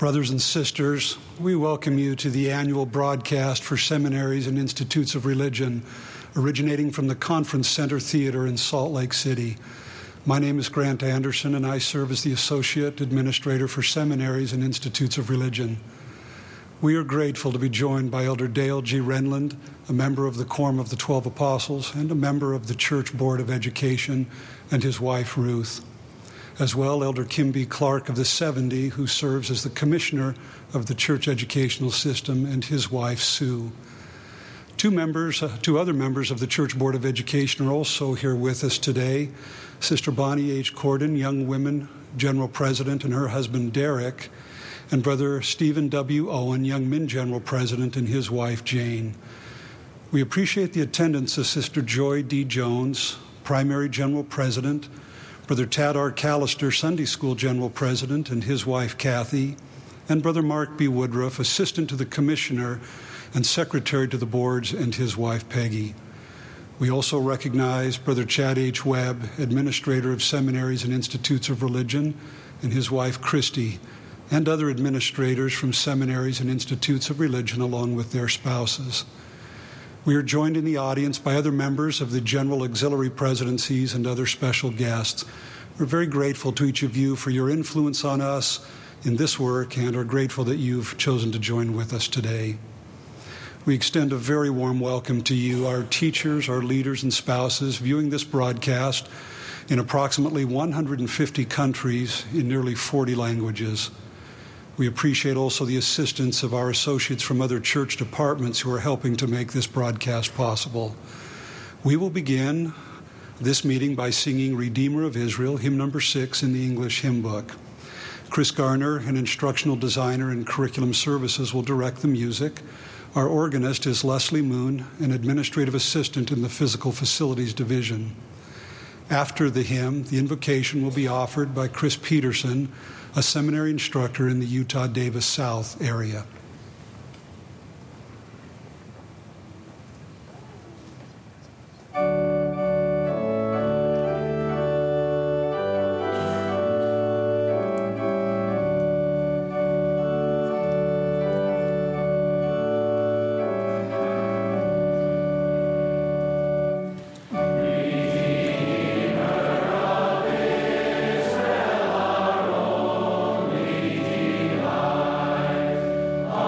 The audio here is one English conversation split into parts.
Brothers and sisters, we welcome you to the annual broadcast for seminaries and institutes of religion, originating from the Conference Center Theater in Salt Lake City. My name is Grant Anderson, and I serve as the Associate Administrator for Seminaries and Institutes of Religion. We are grateful to be joined by Elder Dale G. Renlund, a member of the Quorum of the 12 Apostles and a member of the Church Board of Education, and his wife, Ruth. As well, Elder Kim B. Clark of the 70, who serves as the Commissioner of the Church Educational System, and his wife, Sue. Two other members of the Church Board of Education are also here with us today. Sister Bonnie H. Corden, Young Women General President, and her husband, Derek, and Brother Stephen W. Owen, Young Men General President, and his wife, Jane. We appreciate the attendance of Sister Joy D. Jones, Primary General President, Brother Tad R. Callister, Sunday School General President, and his wife, Kathy, and Brother Mark B. Woodruff, Assistant to the Commissioner and Secretary to the Boards, and his wife, Peggy. We also recognize Brother Chad H. Webb, Administrator of Seminaries and Institutes of Religion, and his wife, Christy, and other administrators from seminaries and institutes of religion, along with their spouses. We are joined in the audience by other members of the General Auxiliary Presidencies and other special guests. We're very grateful to each of you for your influence on us in this work and are grateful that you've chosen to join with us today. We extend a very warm welcome to you, our teachers, our leaders, and spouses viewing this broadcast in approximately 150 countries in nearly 40 languages. We appreciate also the assistance of our associates from other church departments who are helping to make this broadcast possible. We will begin this meeting by singing Redeemer of Israel, hymn number 6 in the English hymn book. Chris Garner, an instructional designer in curriculum services, will direct the music. Our organist is Leslie Moon, an administrative assistant in the Physical Facilities Division. After the hymn, the invocation will be offered by Chris Peterson, a seminary instructor in the Utah Davis South area. Oh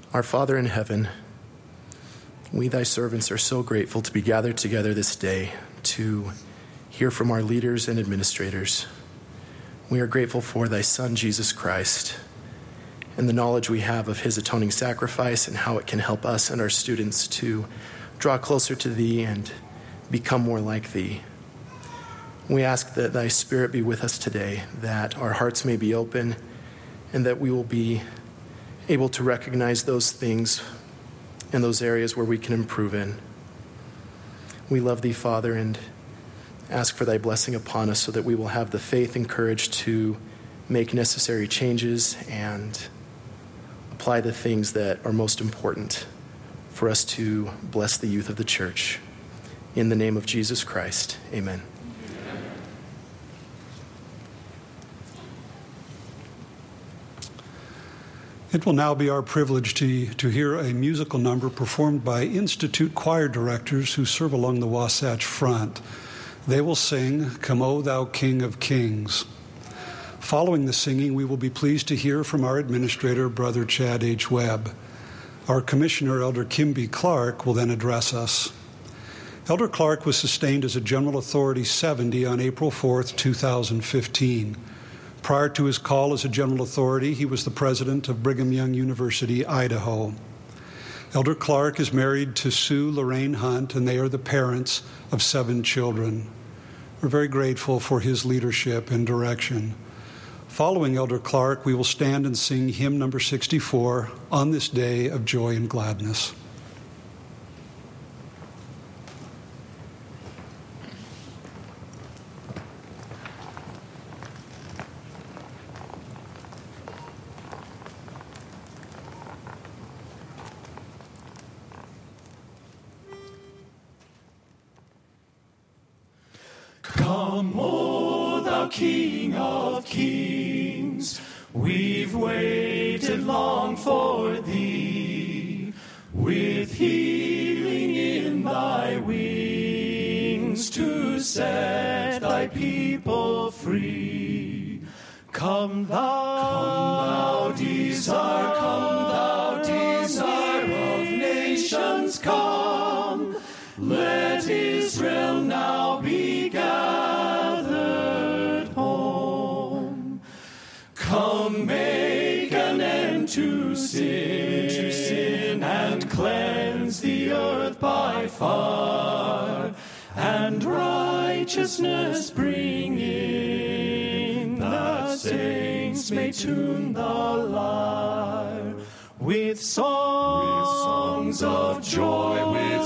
Our Father in heaven, we, thy servants, are so grateful to be gathered together this day to hear from our leaders and administrators. We are grateful for thy Son, Jesus Christ, and the knowledge we have of his atoning sacrifice and how it can help us and our students to draw closer to thee and become more like thee. We ask that thy Spirit be with us today, that our hearts may be open, and that we will be able to recognize those things and those areas where we can improve in. We love thee, Father, and ask for thy blessing upon us so that we will have the faith and courage to make necessary changes and apply the things that are most important for us to bless the youth of the church. In the name of Jesus Christ, amen. It will now be our privilege to hear a musical number performed by Institute choir directors who serve along the Wasatch Front. They will sing, "Come, O Thou King of Kings." Following the singing, we will be pleased to hear from our administrator, Brother Chad H. Webb. Our commissioner, Elder Kim B. Clark, will then address us. Elder Clark was sustained as a General Authority 70 on April 4th, 2015. Prior to his call as a General Authority, he was the president of Brigham Young University, Idaho. Elder Clark is married to Sue Lorraine Hunt, and they are the parents of 7 children. We're very grateful for his leadership and direction. Following Elder Clark, we will stand and sing hymn number 64, "On This Day of Joy and Gladness." Come, O thou King of Kings, we've waited long for thee, with healing in thy wings to set thy people free. Come thou desire of nations, come, let Israel now be gathered home. Come, make an end to sin and cleanse the earth by fire, and righteousness bring in, that saints may tune the lyre. With songs of joy,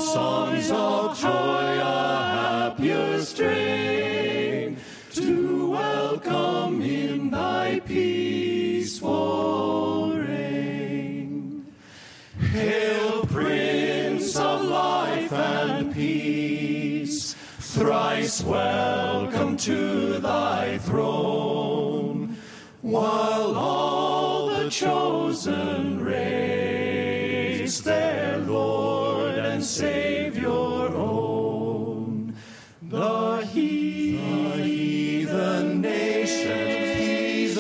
a happier strain, to welcome in thy peaceful reign. Hail, Prince of life and peace, thrice welcome to thy throne, while all the chosen race their Lord and Savior own. The heathen nations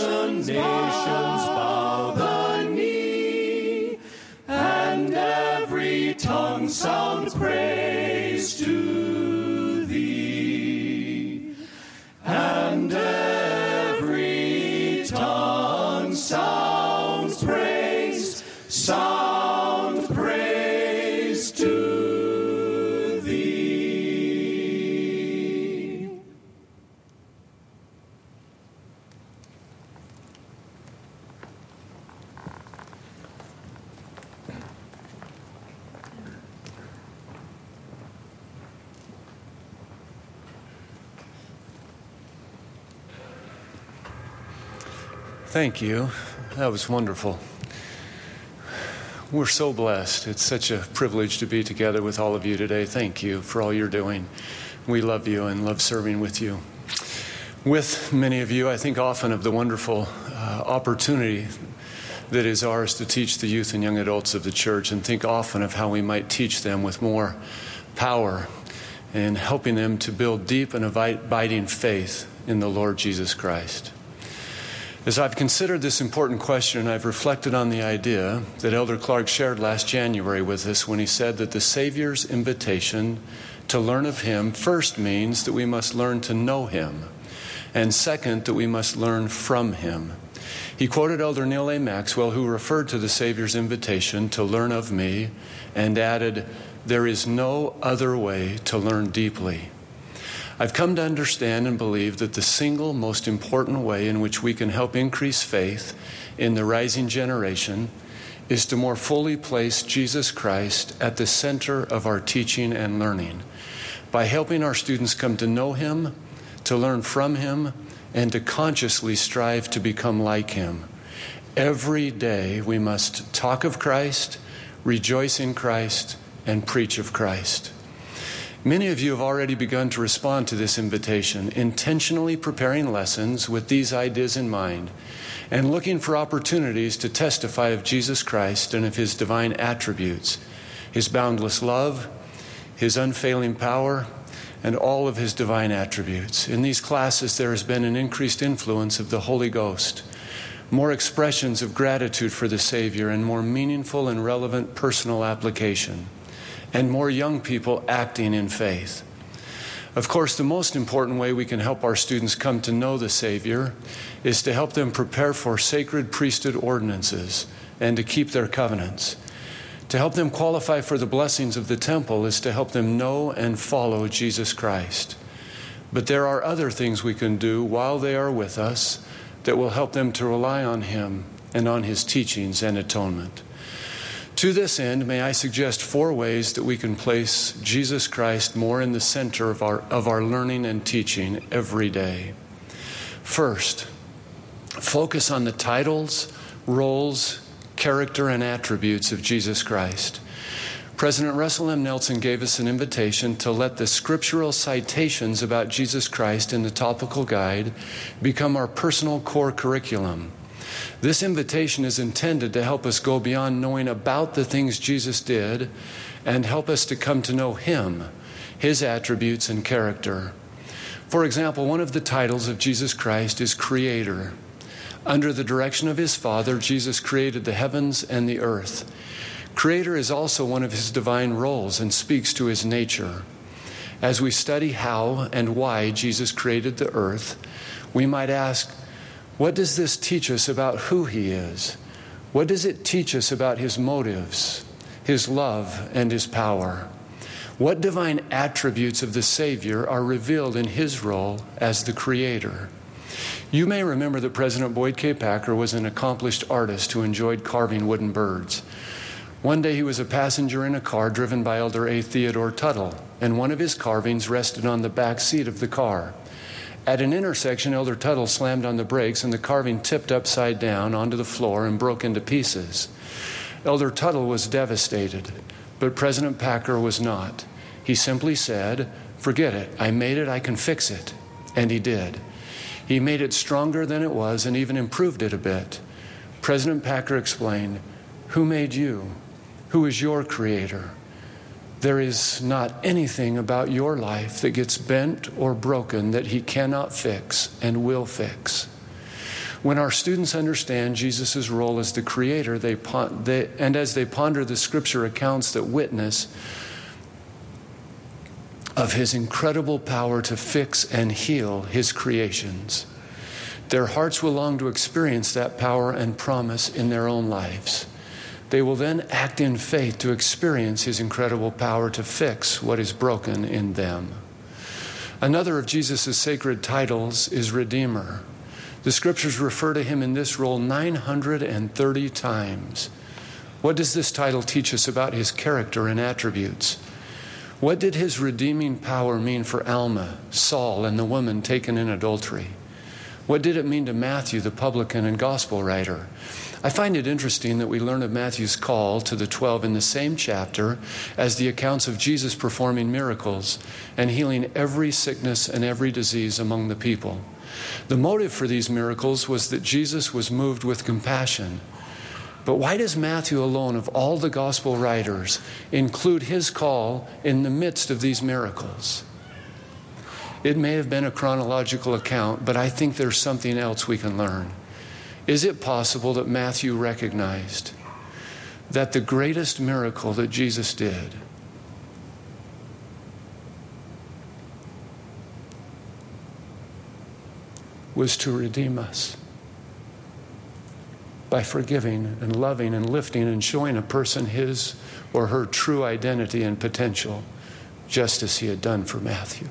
bow the knee, and every tongue sound praise to thee, and every tongue sounds praise to thee. Thank you. That was wonderful. We're so blessed. It's such a privilege to be together with all of you today. Thank you for all you're doing. We love you and love serving with you. With many of you, I think often of the wonderful opportunity that is ours to teach the youth and young adults of the church, and think often of how we might teach them with more power and helping them to build deep and abiding faith in the Lord Jesus Christ. As I've considered this important question, I've reflected on the idea that Elder Clark shared last January with us when he said that the Savior's invitation to learn of Him first means that we must learn to know Him, and second, that we must learn from Him. He quoted Elder Neal A. Maxwell, who referred to the Savior's invitation to learn of me, and added, "There is no other way to learn deeply." I've come to understand and believe that the single most important way in which we can help increase faith in the rising generation is to more fully place Jesus Christ at the center of our teaching and learning, by helping our students come to know Him, to learn from Him, and to consciously strive to become like Him. Every day we must talk of Christ, rejoice in Christ, and preach of Christ. Many of you have already begun to respond to this invitation, intentionally preparing lessons with these ideas in mind, and looking for opportunities to testify of Jesus Christ and of His divine attributes, His boundless love, His unfailing power, and all of His divine attributes. In these classes, there has been an increased influence of the Holy Ghost, more expressions of gratitude for the Savior, and more meaningful and relevant personal application, and more young people acting in faith. Of course, the most important way we can help our students come to know the Savior is to help them prepare for sacred priesthood ordinances and to keep their covenants. To help them qualify for the blessings of the temple is to help them know and follow Jesus Christ. But there are other things we can do while they are with us that will help them to rely on Him and on His teachings and atonement. To this end, may I suggest 4 ways that we can place Jesus Christ more in the center of our learning and teaching every day. First, focus on the titles, roles, character, and attributes of Jesus Christ. President Russell M. Nelson gave us an invitation to let the scriptural citations about Jesus Christ in the topical guide become our personal core curriculum. This invitation is intended to help us go beyond knowing about the things Jesus did and help us to come to know Him, His attributes and character. For example, one of the titles of Jesus Christ is Creator. Under the direction of His Father, Jesus created the heavens and the earth. Creator is also one of His divine roles and speaks to His nature. As we study how and why Jesus created the earth, we might ask, what does this teach us about who He is? What does it teach us about His motives, His love, and His power? What divine attributes of the Savior are revealed in His role as the Creator? You may remember that President Boyd K. Packer was an accomplished artist who enjoyed carving wooden birds. One day he was a passenger in a car driven by Elder A. Theodore Tuttle, and one of his carvings rested on the back seat of the car. At an intersection, Elder Tuttle slammed on the brakes and the carving tipped upside down onto the floor and broke into pieces. Elder Tuttle was devastated, but President Packer was not. He simply said, "Forget it. I made it. I can fix it." And he did. He made it stronger than it was and even improved it a bit. President Packer explained, "Who made you? Who is your creator? There is not anything about your life that gets bent or broken that He cannot fix and will fix." When our students understand Jesus' role as the Creator, and as they ponder the Scripture accounts that witness of His incredible power to fix and heal His creations, their hearts will long to experience that power and promise in their own lives. They will then act in faith to experience His incredible power to fix what is broken in them. Another of Jesus' sacred titles is Redeemer. The Scriptures refer to Him in this role 930 times. What does this title teach us about His character and attributes? What did His redeeming power mean for Alma, Saul, and the woman taken in adultery? What did it mean to Matthew, the publican and gospel writer? I find it interesting that we learn of Matthew's call to the 12 in the same chapter as the accounts of Jesus performing miracles and healing every sickness and every disease among the people. The motive for these miracles was that Jesus was moved with compassion. But why does Matthew alone, of all the gospel writers, include his call in the midst of these miracles? It may have been a chronological account, but I think there's something else we can learn. Is it possible that Matthew recognized that the greatest miracle that Jesus did was to redeem us by forgiving and loving and lifting and showing a person his or her true identity and potential, just as he had done for Matthew?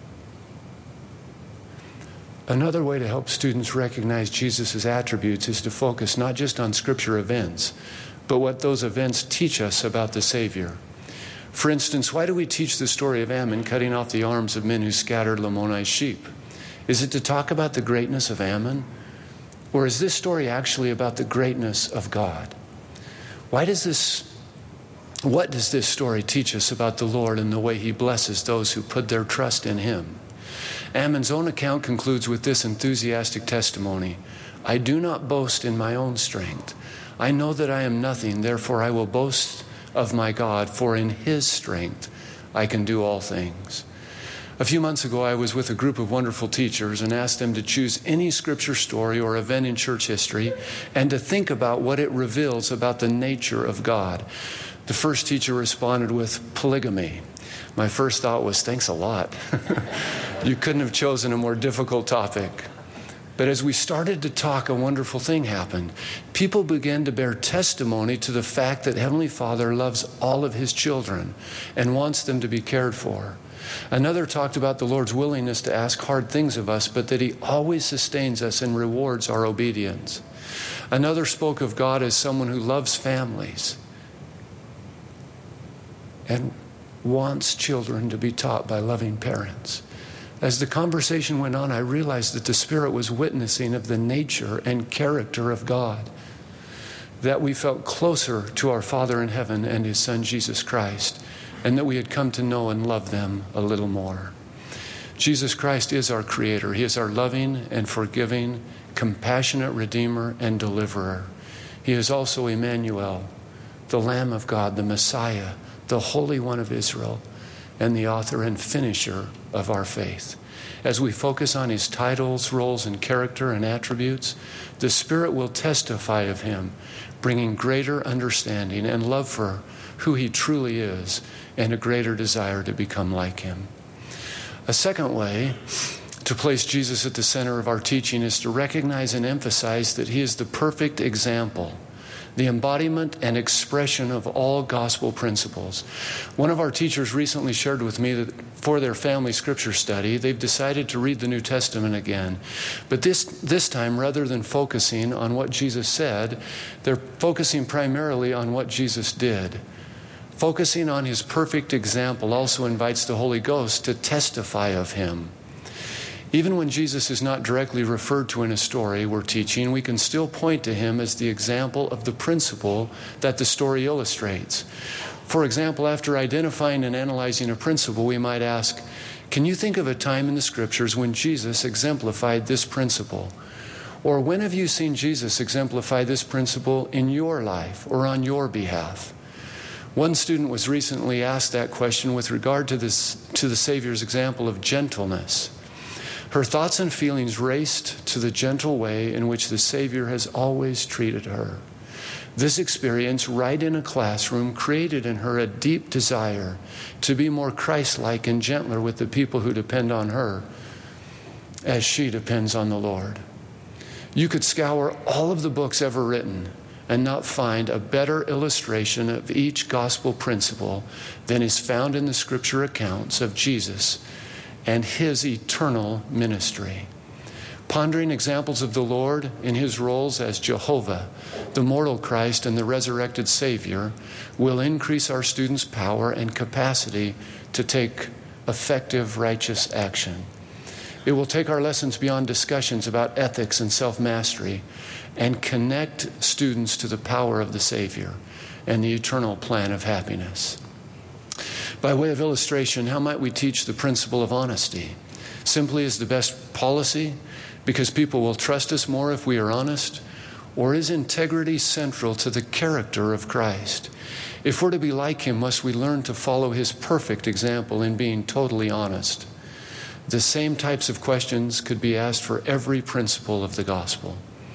Another way to help students recognize Jesus' attributes is to focus not just on Scripture events, but what those events teach us about the Savior. For instance, why do we teach the story of Ammon cutting off the arms of men who scattered Lamoni's sheep? Is it to talk about the greatness of Ammon? Or is this story actually about the greatness of God? What does this story teach us about the Lord and the way he blesses those who put their trust in him? Ammon's own account concludes with this enthusiastic testimony: I do not boast in my own strength. I know that I am nothing, therefore I will boast of my God, for in his strength I can do all things. A few months ago, I was with a group of wonderful teachers and asked them to choose any scripture story or event in church history and to think about what it reveals about the nature of God. The first teacher responded with polygamy. My first thought was, thanks a lot. You couldn't have chosen a more difficult topic. But as we started to talk, a wonderful thing happened. People began to bear testimony to the fact that Heavenly Father loves all of his children and wants them to be cared for. Another talked about the Lord's willingness to ask hard things of us, but that he always sustains us and rewards our obedience. Another spoke of God as someone who loves families and wants children to be taught by loving parents. As the conversation went on, I realized that the Spirit was witnessing of the nature and character of God, that we felt closer to our Father in heaven and his Son, Jesus Christ, and that we had come to know and love them a little more. Jesus Christ is our Creator. He is our loving and forgiving, compassionate Redeemer and Deliverer. He is also Emmanuel, the Lamb of God, the Messiah, the Holy One of Israel, and the author and finisher of our faith. As we focus on his titles, roles, and character and attributes, the Spirit will testify of him, bringing greater understanding and love for who he truly is and a greater desire to become like him. A second way to place Jesus at the center of our teaching is to recognize and emphasize that he is the perfect example, the embodiment and expression of all gospel principles. One of our teachers recently shared with me that for their family scripture study, they've decided to read the New Testament again. But this time, rather than focusing on what Jesus said, they're focusing primarily on what Jesus did. Focusing on his perfect example also invites the Holy Ghost to testify of him. Even when Jesus is not directly referred to in a story we're teaching, we can still point to him as the example of the principle that the story illustrates. For example, after identifying and analyzing a principle, we might ask, can you think of a time in the Scriptures when Jesus exemplified this principle? Or when have you seen Jesus exemplify this principle in your life or on your behalf? One student was recently asked that question with regard to the Savior's example of gentleness. Her thoughts and feelings raced to the gentle way in which the Savior has always treated her. This experience, right in a classroom, created in her a deep desire to be more Christ-like and gentler with the people who depend on her as she depends on the Lord. You could scour all of the books ever written and not find a better illustration of each gospel principle than is found in the scripture accounts of Jesus and his eternal ministry. Pondering examples of the Lord in his roles as Jehovah, the mortal Christ, and the resurrected Savior will increase our students' power and capacity to take effective, righteous action. It will take our lessons beyond discussions about ethics and self-mastery and connect students to the power of the Savior and the eternal plan of happiness. By way of illustration, how might we teach the principle of honesty? Simply as the best policy, because people will trust us more if we are honest? Or is integrity central to the character of Christ? If we're to be like him, must we learn to follow his perfect example in being totally honest? The same types of questions could be asked for every principle of the gospel.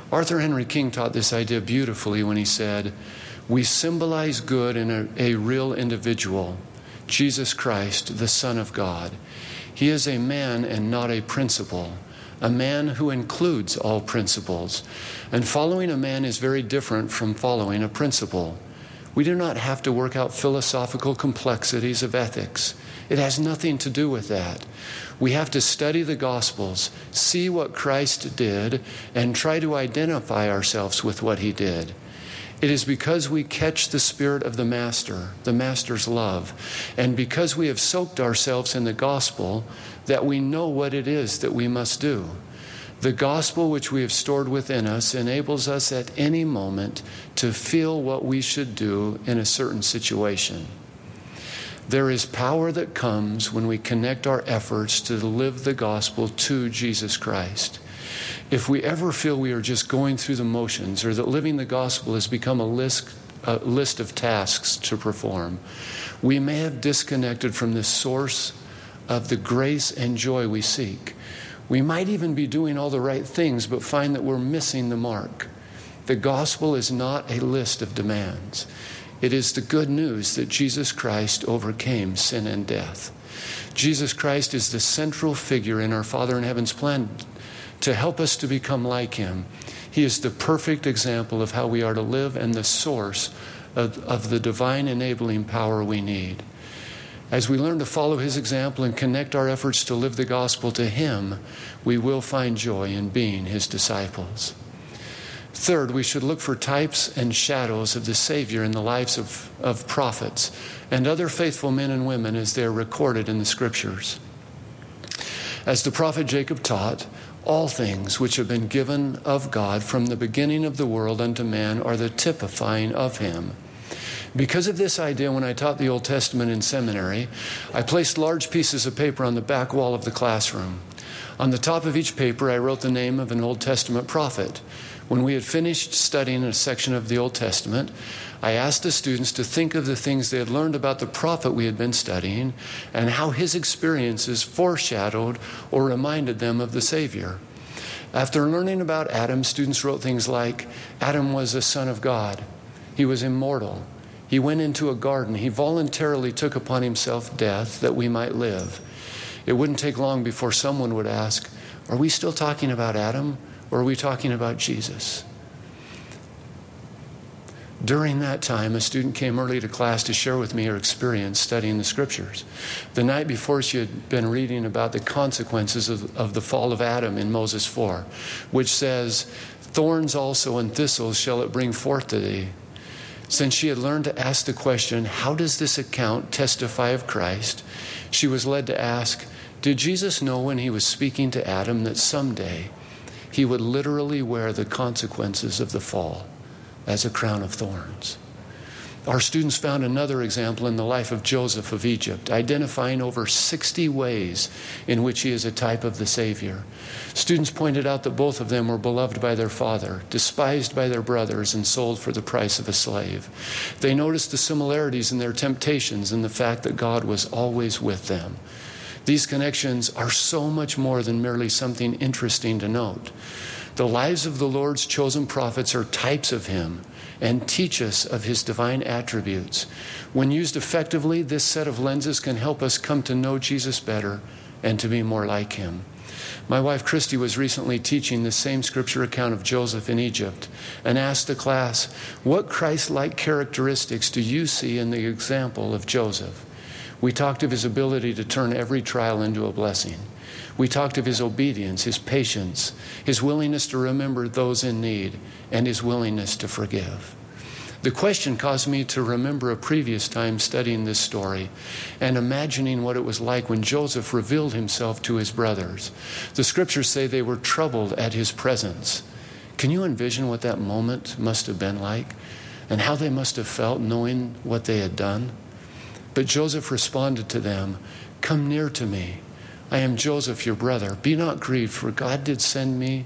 Arthur Henry King taught this idea beautifully when he said, "We symbolize good in a real individual, Jesus Christ, the Son of God. He is a man and not a principle, a man who includes all principles. And following a man is very different from following a principle. We do not have to work out philosophical complexities of ethics. It has nothing to do with that. We have to study the Gospels, see what Christ did, and try to identify ourselves with what he did. It is because we catch the spirit of the Master's love, and because we have soaked ourselves in the gospel that we know what it is that we must do. The gospel which we have stored within us enables us at any moment to feel what we should do in a certain situation. There is power that comes when we connect our efforts to live the gospel to Jesus Christ. If we ever feel we are just going through the motions, or that living the gospel has become a list of tasks to perform, we may have disconnected from the source of the grace and joy we seek. We might even be doing all the right things, but find that we're missing the mark. The gospel is not a list of demands. It is the good news that Jesus Christ overcame sin and death. Jesus Christ is the central figure in our Father in Heaven's plan to help us to become like him. He is the perfect example of how we are to live and the source of the divine enabling power we need. As we learn to follow his example and connect our efforts to live the gospel to him, we will find joy in being his disciples. Third, we should look for types and shadows of the Savior in the lives of prophets and other faithful men and women as they are recorded in the Scriptures. As the prophet Jacob taught, all things which have been given of God from the beginning of the world unto man are the typifying of him. Because of this idea, when I taught the Old Testament in seminary, I placed large pieces of paper on the back wall of the classroom. On the top of each paper, I wrote the name of an Old Testament prophet. When we had finished studying a section of the Old Testament, I asked the students to think of the things they had learned about the prophet we had been studying and how his experiences foreshadowed or reminded them of the Savior. After learning about Adam, students wrote things like, Adam was a son of God. He was immortal. He went into a garden. He voluntarily took upon himself death that we might live. It wouldn't take long before someone would ask, are we still talking about Adam? Or are we talking about Jesus? During that time, a student came early to class to share with me her experience studying the Scriptures. The night before, she had been reading about the consequences of the fall of Adam in Moses 4, which says, thorns also and thistles shall it bring forth to thee. Since she had learned to ask the question, how does this account testify of Christ? She was led to ask, did Jesus know when he was speaking to Adam that someday he would literally wear the consequences of the fall as a crown of thorns? Our students found another example in the life of Joseph of Egypt, identifying over 60 ways in which he is a type of the Savior. Students pointed out that both of them were beloved by their father, despised by their brothers, and sold for the price of a slave. They noticed the similarities in their temptations and the fact that God was always with them. These connections are so much more than merely something interesting to note. The lives of the Lord's chosen prophets are types of him and teach us of his divine attributes. When used effectively, this set of lenses can help us come to know Jesus better and to be more like him. My wife Christy was recently teaching the same scripture account of Joseph in Egypt and asked the class, what Christ-like characteristics do you see in the example of Joseph? We talked of his ability to turn every trial into a blessing. We talked of his obedience, his patience, his willingness to remember those in need, and his willingness to forgive. The question caused me to remember a previous time studying this story and imagining what it was like when Joseph revealed himself to his brothers. The scriptures say they were troubled at his presence. Can you envision what that moment must have been like and how they must have felt knowing what they had done? But Joseph responded to them, come near to me. I am Joseph, your brother. Be not grieved, for God did send me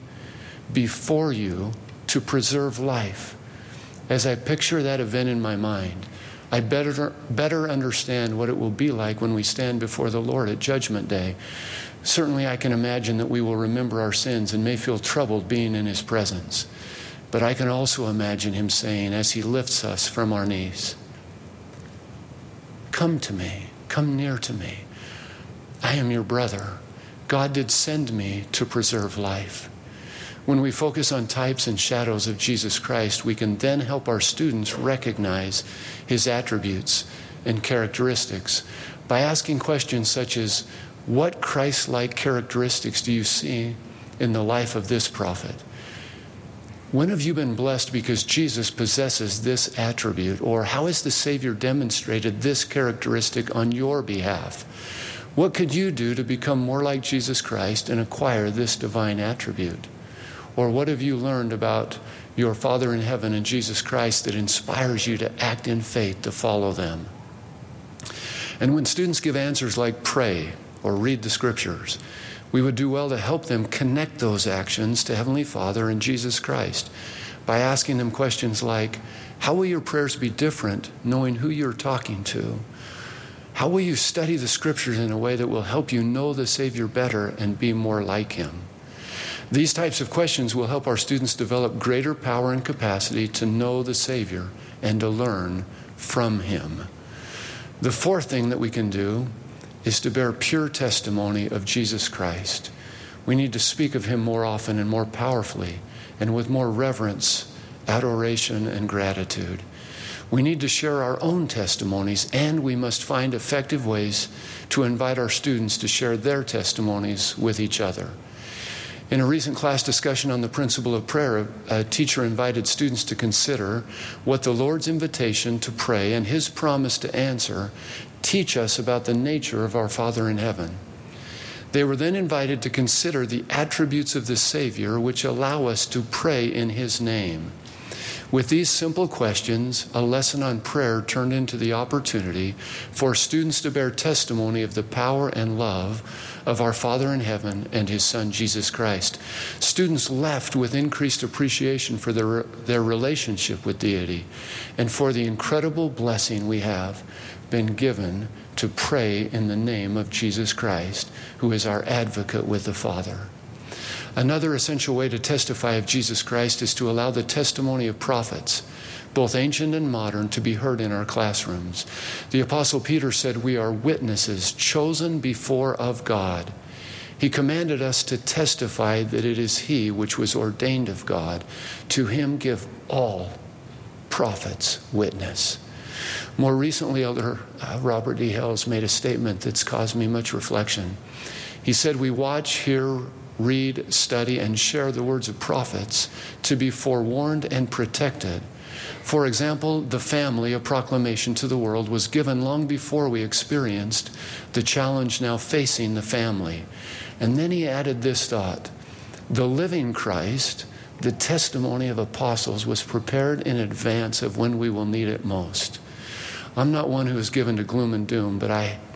before you to preserve life. As I picture that event in my mind, I better understand what it will be like when we stand before the Lord at Judgment Day. Certainly I can imagine that we will remember our sins and may feel troubled being in his presence. But I can also imagine him saying, as he lifts us from our knees, "Come to me, come near to me. I am your brother. God did send me to preserve life." When we focus on types and shadows of Jesus Christ, we can then help our students recognize his attributes and characteristics by asking questions such as, what Christ-like characteristics do you see in the life of this prophet? When have you been blessed because Jesus possesses this attribute? Or how has the Savior demonstrated this characteristic on your behalf? What could you do to become more like Jesus Christ and acquire this divine attribute? Or what have you learned about your Father in heaven and Jesus Christ that inspires you to act in faith to follow them? And when students give answers like pray or read the scriptures, we would do well to help them connect those actions to Heavenly Father and Jesus Christ by asking them questions like, how will your prayers be different knowing who you're talking to? How will you study the scriptures in a way that will help you know the Savior better and be more like him? These types of questions will help our students develop greater power and capacity to know the Savior and to learn from him. The fourth thing that we can do is to bear pure testimony of Jesus Christ. We need to speak of him more often and more powerfully and with more reverence, adoration, and gratitude. We need to share our own testimonies, and we must find effective ways to invite our students to share their testimonies with each other. In a recent class discussion on the principle of prayer, a teacher invited students to consider what the Lord's invitation to pray and his promise to answer teach us about the nature of our Father in heaven. They were then invited to consider the attributes of the Savior which allow us to pray in his name. With these simple questions, a lesson on prayer turned into the opportunity for students to bear testimony of the power and love of our Father in heaven and his Son, Jesus Christ. Students left with increased appreciation for their relationship with deity and for the incredible blessing we have been given to pray in the name of Jesus Christ, who is our advocate with the Father. Another essential way to testify of Jesus Christ is to allow the testimony of prophets, both ancient and modern, to be heard in our classrooms. The Apostle Peter said, "We are witnesses chosen before of God." He commanded us to testify that it is he which was ordained of God. To him give all prophets witness. More recently, Elder Robert D. Hales made a statement that's caused me much reflection. He said, "We watch, hear, read, study, and share the words of prophets to be forewarned and protected. For example, the family, a proclamation to the world, was given long before we experienced the challenge now facing the family." And then he added this thought: the living Christ, the testimony of apostles, was prepared in advance of when we will need it most. I'm not one who is given to gloom and doom, but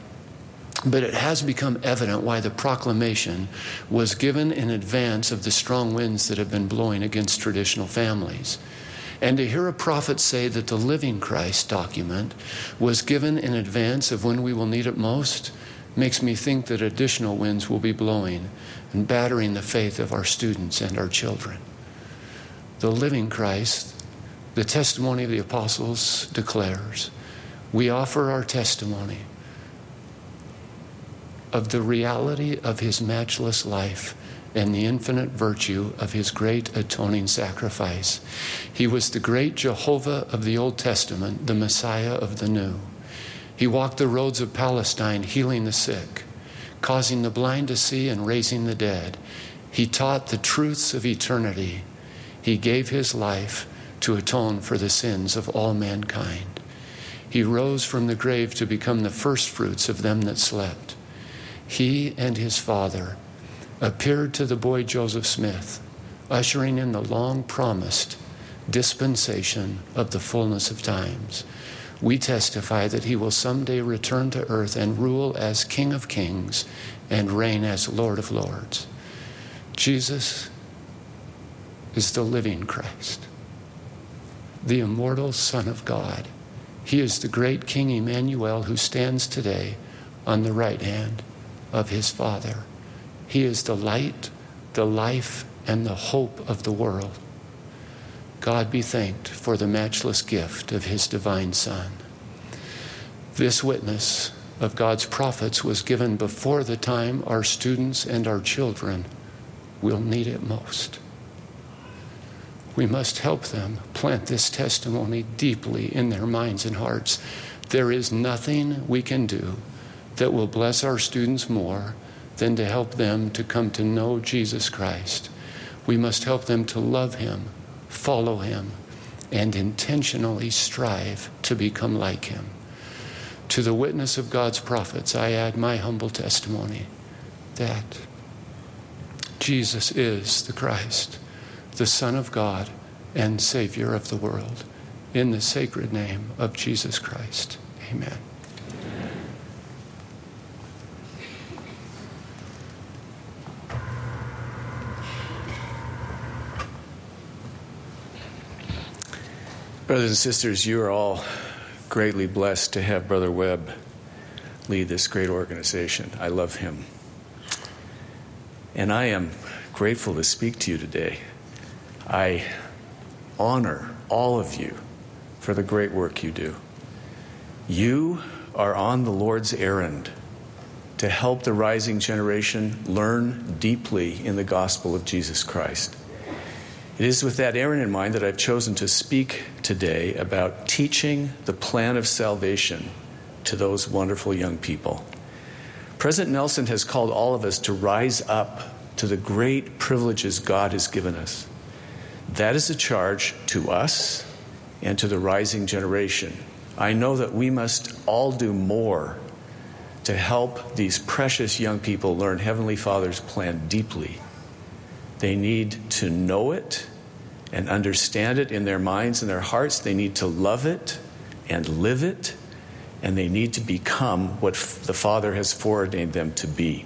it has become evident why the proclamation was given in advance of the strong winds that have been blowing against traditional families. And to hear a prophet say that the living Christ document was given in advance of when we will need it most makes me think that additional winds will be blowing and battering the faith of our students and our children. The living Christ, the testimony of the apostles declares, we offer our testimony of the reality of his matchless life and the infinite virtue of his great atoning sacrifice. He was the great Jehovah of the Old Testament, the Messiah of the New. He walked the roads of Palestine, healing the sick, causing the blind to see and raising the dead. He taught the truths of eternity. He gave his life to atone for the sins of all mankind. He rose from the grave to become the firstfruits of them that slept. He and his Father appeared to the boy Joseph Smith, ushering in the long-promised dispensation of the fullness of times. We testify that he will someday return to earth and rule as King of Kings and reign as Lord of Lords. Jesus is the living Christ, the immortal Son of God. He is the great King Emmanuel who stands today on the right hand of his Father. He is the light, the life, and the hope of the world. God be thanked for the matchless gift of his divine Son. This witness of God's prophets was given before the time our students and our children will need it most. We must help them plant this testimony deeply in their minds and hearts. There is nothing we can do that will bless our students more than to help them to come to know Jesus Christ. We must help them to love him, follow him, and intentionally strive to become like him. To the witness of God's prophets, I add my humble testimony that Jesus is the Christ, the Son of God and Savior of the world. In the sacred name of Jesus Christ, amen. Brothers and sisters, you are all greatly blessed to have Brother Webb lead this great organization. I love him. And I am grateful to speak to you today. I honor all of you for the great work you do. You are on the Lord's errand to help the rising generation learn deeply in the gospel of Jesus Christ. It is with that errand in mind that I've chosen to speak today about teaching the plan of salvation to those wonderful young people. President Nelson has called all of us to rise up to the great privileges God has given us. That is a charge to us and to the rising generation. I know that we must all do more to help these precious young people learn Heavenly Father's plan deeply. They need to know it and understand it in their minds and their hearts. They need to love it and live it, and they need to become what the Father has foreordained them to be.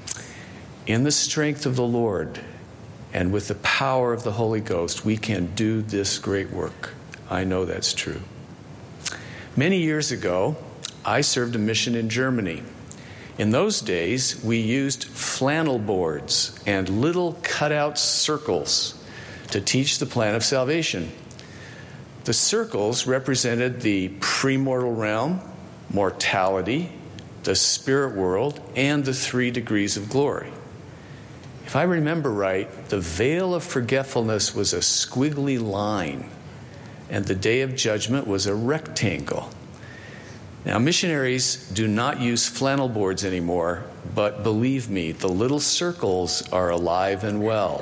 In the strength of the Lord and with the power of the Holy Ghost, we can do this great work. I know that's true. Many years ago, I served a mission in Germany. In those days, we used flannel boards and little cutout circles to teach the plan of salvation. The circles represented the premortal realm, mortality, the spirit world, and the 3 degrees of glory. If I remember right, the veil of forgetfulness was a squiggly line, and the day of judgment was a rectangle. Now, missionaries do not use flannel boards anymore, but believe me, the little circles are alive and well.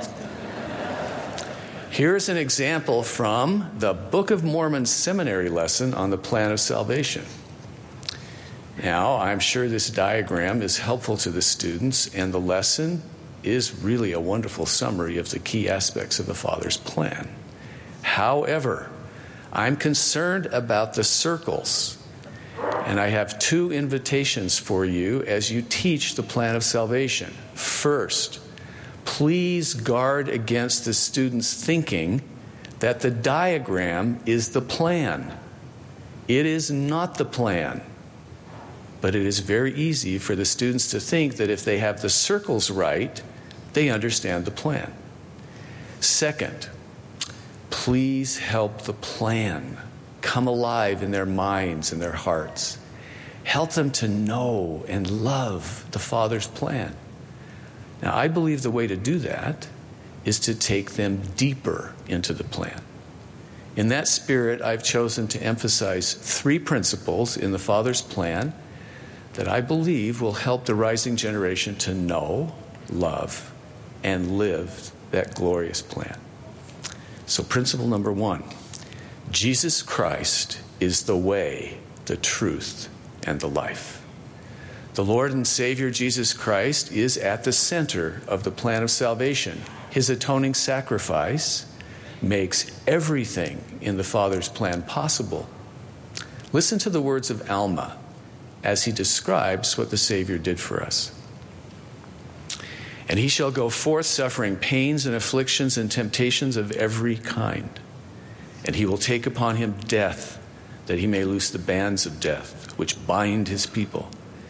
Here's an example from the Book of Mormon seminary lesson on the plan of salvation. Now, I'm sure this diagram is helpful to the students, and the lesson is really a wonderful summary of the key aspects of the Father's plan. However, I'm concerned about the circles. And I have 2 invitations for you as you teach the plan of salvation. First, please guard against the students thinking that the diagram is the plan. It is not the plan. But it is very easy for the students to think that if they have the circles right, they understand the plan. Second, please help the plan come alive in their minds and their hearts. Help them to know and love the Father's plan. Now, I believe the way to do that is to take them deeper into the plan. In that spirit, I've chosen to emphasize 3 principles in the Father's plan that I believe will help the rising generation to know, love, and live that glorious plan. So, principle number 1. Jesus Christ is the way, the truth, and the life. The Lord and Savior Jesus Christ is at the center of the plan of salvation. His atoning sacrifice makes everything in the Father's plan possible. Listen to the words of Alma as he describes what the Savior did for us. And he shall go forth suffering pains and afflictions and temptations of every kind. And he will take upon him death, that he may loose the bands of death, which bind his people.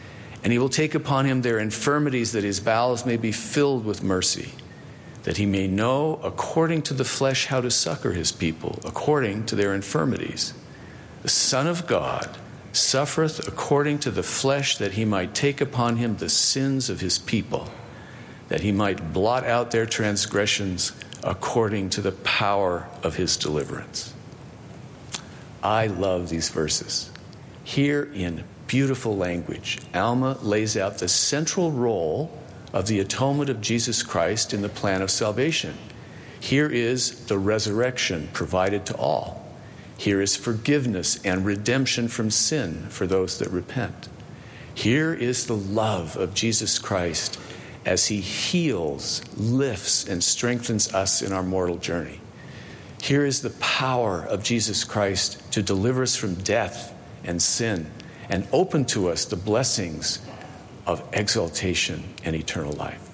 And he will take upon him their infirmities, that his bowels may be filled with mercy, that he may know according to the flesh how to succor his people, according to their infirmities. The Son of God suffereth according to the flesh, that he might take upon him the sins of his people, that he might blot out their transgressions according to the power of his deliverance. I love these verses. Here in beautiful language, Alma lays out the central role of the atonement of Jesus Christ in the plan of salvation. Here is the resurrection provided to all. Here is forgiveness and redemption from sin for those that repent. Here is the love of Jesus Christ as he heals, lifts, and strengthens us in our mortal journey. Here is the power of Jesus Christ to deliver us from death and sin and open to us the blessings of exaltation and eternal life.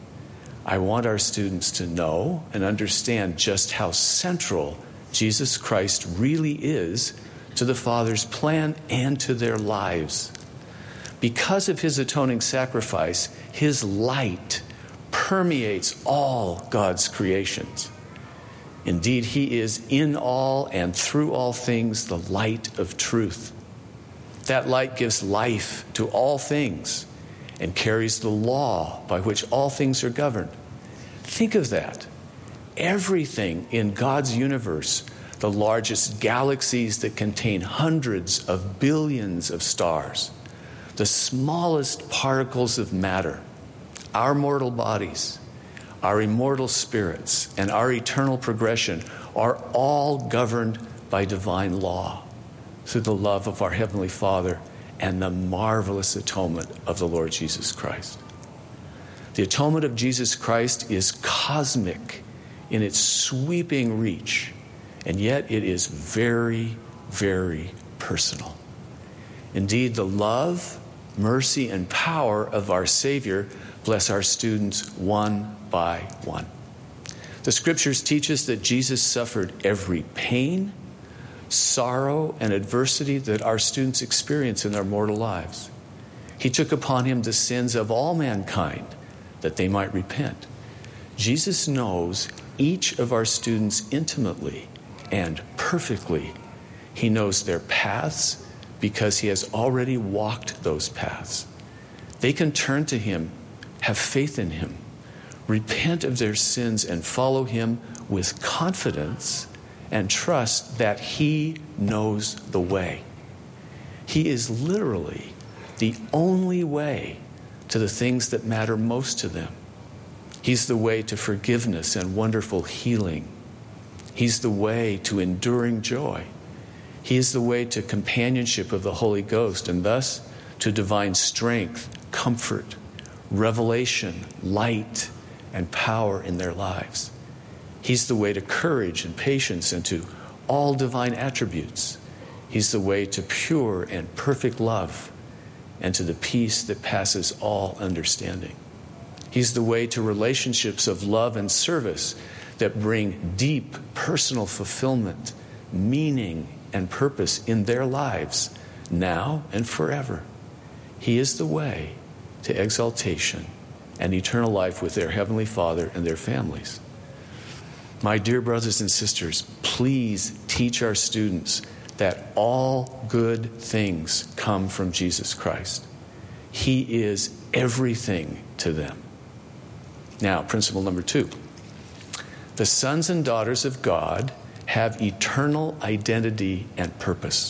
I want our students to know and understand just how central Jesus Christ really is to the Father's plan and to their lives. Because of his atoning sacrifice, his light permeates all God's creations. Indeed, he is in all and through all things the light of truth. That light gives life to all things and carries the law by which all things are governed. Think of that. Everything in God's universe, the largest galaxies that contain hundreds of billions of stars, the smallest particles of matter, our mortal bodies, our immortal spirits, and our eternal progression are all governed by divine law through the love of our Heavenly Father and the marvelous atonement of the Lord Jesus Christ. The atonement of Jesus Christ is cosmic in its sweeping reach, and yet it is very, very personal. Indeed, the love, mercy, and power of our Savior bless our students one by one. The Scriptures teach us that Jesus suffered every pain, sorrow, and adversity that our students experience in their mortal lives. He took upon him the sins of all mankind that they might repent. Jesus knows each of our students intimately and perfectly. He knows their paths because he has already walked those paths. They can turn to him, have faith in him, repent of their sins, and follow him with confidence and trust that he knows the way. He is literally the only way to the things that matter most to them. He's the way to forgiveness and wonderful healing. He's the way to enduring joy. He is the way to companionship of the Holy Ghost, and thus to divine strength, comfort, revelation, light, and power in their lives. He's the way to courage and patience and to all divine attributes. He's the way to pure and perfect love and to the peace that passes all understanding. He's the way to relationships of love and service that bring deep personal fulfillment, meaning, and purpose in their lives, now and forever. He is the way to exaltation and eternal life with their Heavenly Father and their families. My dear brothers and sisters, please teach our students that all good things come from Jesus Christ. He is everything to them. Now, principle number 2. The sons and daughters of God have eternal identity and purpose.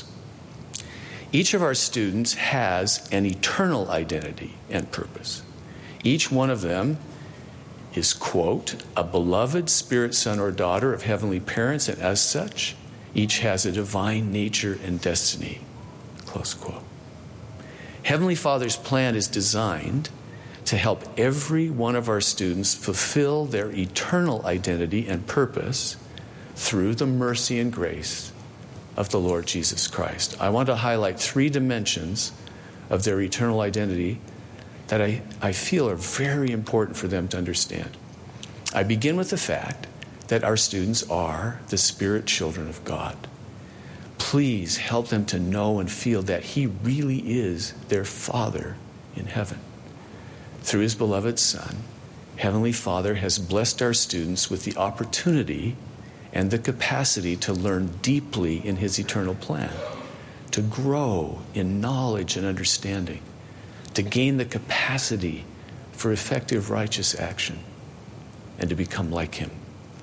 Each of our students has an eternal identity and purpose. Each one of them is, quote, a beloved spirit son or daughter of heavenly parents, and as such, each has a divine nature and destiny, close quote. Heavenly Father's plan is designed to help every one of our students fulfill their eternal identity and purpose through the mercy and grace of the Lord Jesus Christ. I want to highlight 3 dimensions of their eternal identity that I feel are very important for them to understand. I begin with the fact that our students are the spirit children of God. Please help them to know and feel that He really is their Father in heaven. Through his beloved Son, Heavenly Father has blessed our students with the opportunity and the capacity to learn deeply in his eternal plan, to grow in knowledge and understanding, to gain the capacity for effective righteous action, and to become like him.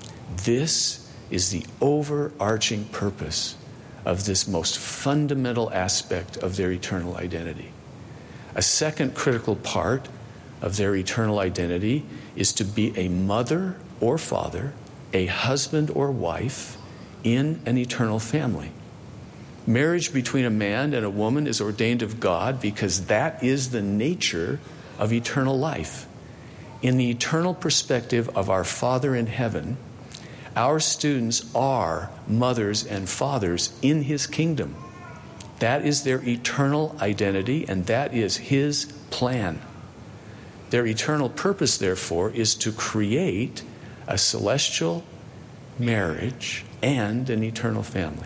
This is the overarching purpose of this most fundamental aspect of their eternal identity. A second critical part of their eternal identity is to be a mother or father, a husband or wife in an eternal family. Marriage between a man and a woman is ordained of God because that is the nature of eternal life. In the eternal perspective of our Father in heaven, our students are mothers and fathers in his kingdom. That is their eternal identity, and that is his plan. Their eternal purpose, therefore, is to create a celestial marriage and an eternal family.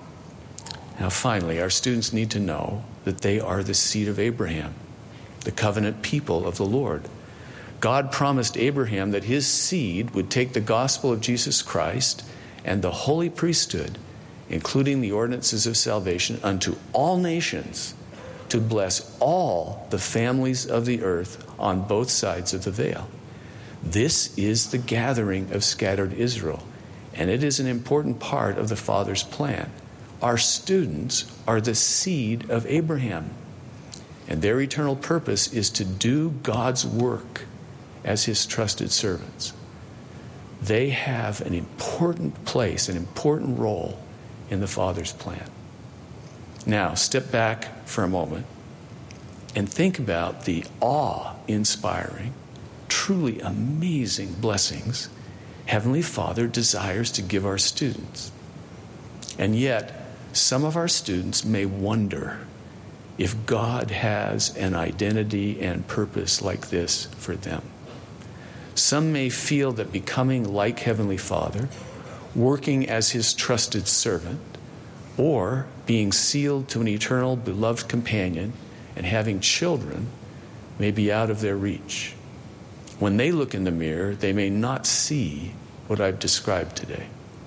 Now, finally, our students need to know that they are the seed of Abraham, the covenant people of the Lord. God promised Abraham that his seed would take the gospel of Jesus Christ and the holy priesthood, including the ordinances of salvation, unto all nations, to bless all the families of the earth on both sides of the veil. This is the gathering of scattered Israel, and it is an important part of the Father's plan. Our students are the seed of Abraham, and their eternal purpose is to do God's work as his trusted servants. They have an important place, an important role in the Father's plan. Now, step back for a moment and think about the awe-inspiring, truly amazing blessings Heavenly Father desires to give our students. And yet, some of our students may wonder if God has an identity and purpose like this for them. Some may feel that becoming like Heavenly Father, working as his trusted servant, or being sealed to an eternal beloved companion and having children may be out of their reach. When they look in the mirror, they may not see what I've described today.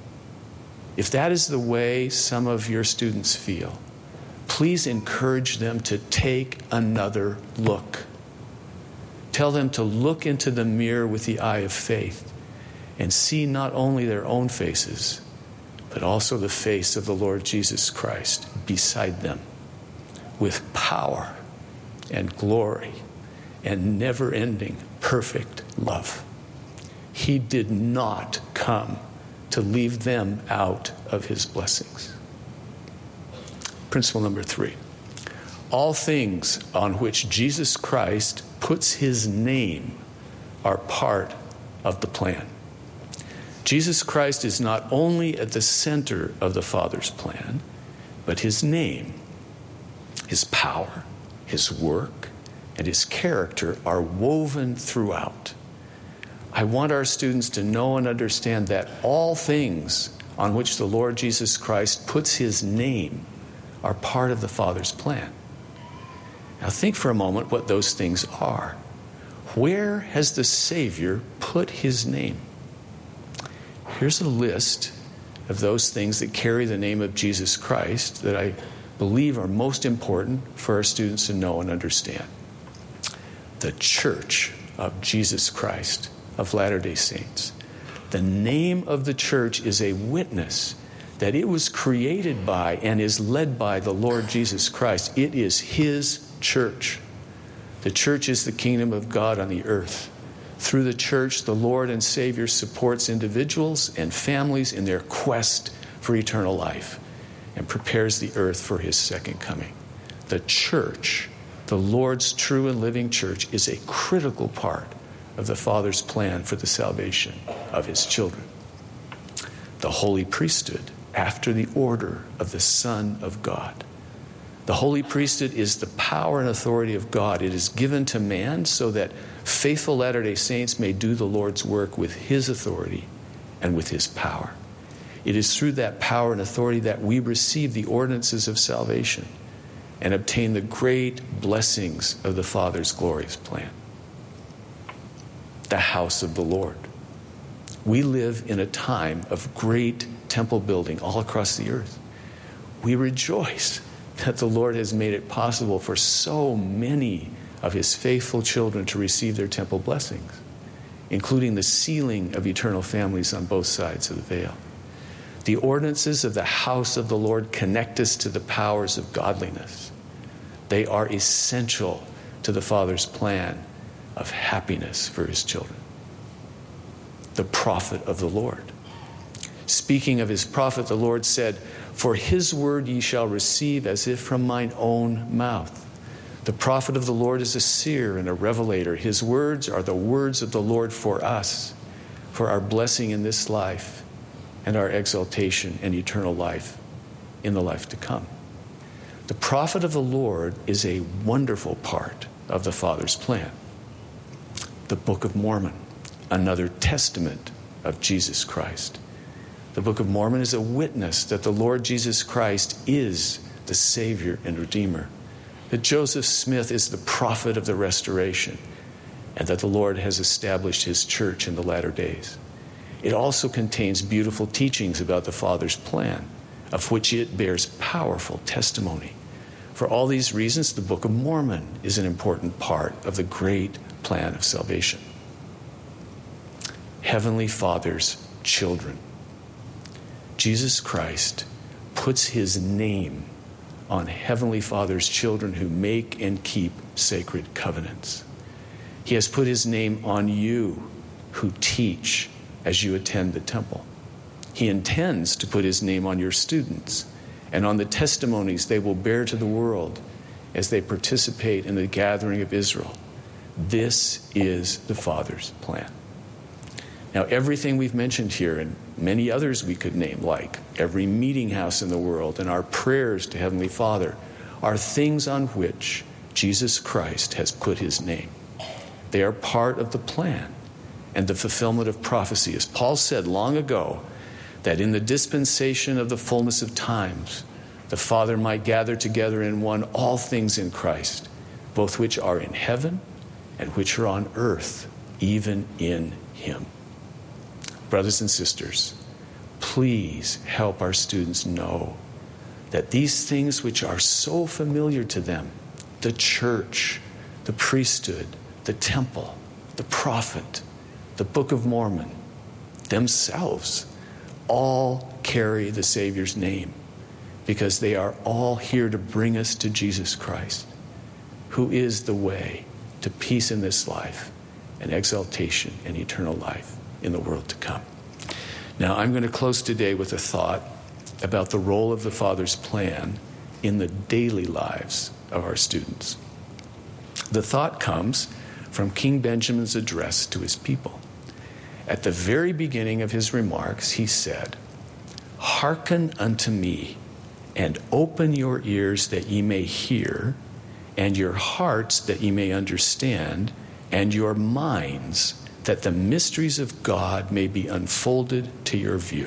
If that is the way some of your students feel, please encourage them to take another look. Tell them to look into the mirror with the eye of faith and see not only their own faces, but also the face of the Lord Jesus Christ beside them, with power and glory and never-ending perfect love. He did not come to leave them out of his blessings. Principle number 3. All things on which Jesus Christ puts his name are part of the plan. Jesus Christ is not only at the center of the Father's plan, but his name, his power, his work, and his character are woven throughout. I want our students to know and understand that all things on which the Lord Jesus Christ puts his name are part of the Father's plan. Now think for a moment what those things are. Where has the Savior put his name? Here's a list of those things that carry the name of Jesus Christ that I believe are most important for our students to know and understand. The Church of Jesus Christ of Latter-day Saints. The name of the church is a witness that it was created by and is led by the Lord Jesus Christ. It is his church. The church is the kingdom of God on the earth. Through the church, the Lord and Savior supports individuals and families in their quest for eternal life and prepares the earth for his second coming. The church, the Lord's true and living church, is a critical part of the Father's plan for the salvation of his children. The holy priesthood, after the order of the Son of God. The holy priesthood is the power and authority of God. It is given to man so that faithful Latter-day Saints may do the Lord's work with his authority and with his power. It is through that power and authority that we receive the ordinances of salvation. and obtain the great blessings of the Father's glorious plan. The house of the Lord. We live in a time of great temple building all across the earth. We rejoice that the Lord has made it possible for so many of his faithful children to receive their temple blessings, including the sealing of eternal families on both sides of the veil. The ordinances of the house of the Lord connect us to the powers of godliness. They are essential to the Father's plan of happiness for his children. The prophet of the Lord. Speaking of his prophet, the Lord said, "For his word ye shall receive as if from mine own mouth." The prophet of the Lord is a seer and a revelator. His words are the words of the Lord for us, for our blessing in this life and our exaltation and eternal life in the life to come. The prophet of the Lord is a wonderful part of the Father's plan. The Book of Mormon, another testament of Jesus Christ. The Book of Mormon is a witness that the Lord Jesus Christ is the Savior and Redeemer, that Joseph Smith is the prophet of the restoration, and that the Lord has established his church in the latter days. It also contains beautiful teachings about the Father's plan, of which it bears powerful testimony. For all these reasons, the Book of Mormon is an important part of the great plan of salvation. Heavenly Father's children. Jesus Christ puts his name on Heavenly Father's children who make and keep sacred covenants. He has put his name on you who teach as you attend the temple. He intends to put his name on your students and on the testimonies they will bear to the world as they participate in the gathering of Israel. This is the Father's plan. Now, everything we've mentioned here and many others we could name, like every meeting house in the world and our prayers to Heavenly Father, are things on which Jesus Christ has put his name. They are part of the plan and the fulfillment of prophecy. As Paul said long ago, that in the dispensation of the fullness of times, the Father might gather together in one all things in Christ, both which are in heaven and which are on earth, even in him. Brothers and sisters, please help our students know that these things which are so familiar to them, the church, the priesthood, the temple, the prophet, the Book of Mormon, themselves, all carry the Savior's name because they are all here to bring us to Jesus Christ, who is the way to peace in this life and exaltation and eternal life in the world to come. Now, I'm going to close today with a thought about the role of the Father's plan in the daily lives of our students. The thought comes from King Benjamin's address to his people. At the very beginning of his remarks, he said, "Hearken unto me, and open your ears that ye may hear, and your hearts that ye may understand, and your minds that the mysteries of God may be unfolded to your view."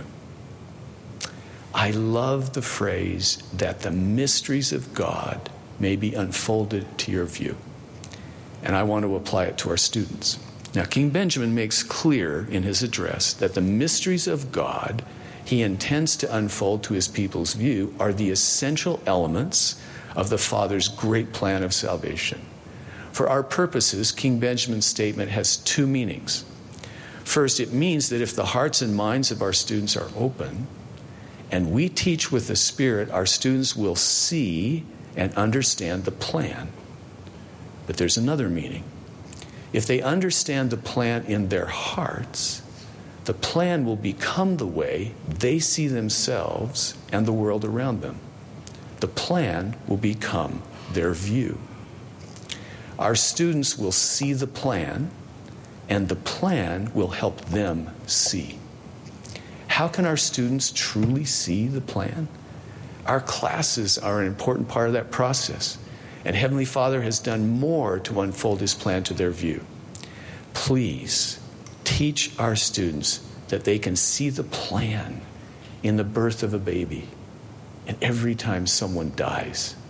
I love the phrase, that the mysteries of God may be unfolded to your view. And I want to apply it to our students. Now, King Benjamin makes clear in his address that the mysteries of God he intends to unfold to his people's view are the essential elements of the Father's great plan of salvation. For our purposes, King Benjamin's statement has two meanings. First, it means that if the hearts and minds of our students are open, and we teach with the Spirit, our students will see and understand the plan. But there's another meaning. If they understand the plan in their hearts, the plan will become the way they see themselves and the world around them. The plan will become their view. Our students will see the plan, and the plan will help them see. How can our students truly see the plan? Our classes are an important part of that process, and Heavenly Father has done more to unfold his plan to their view. Please teach our students that they can see the plan in the birth of a baby, and every time someone dies,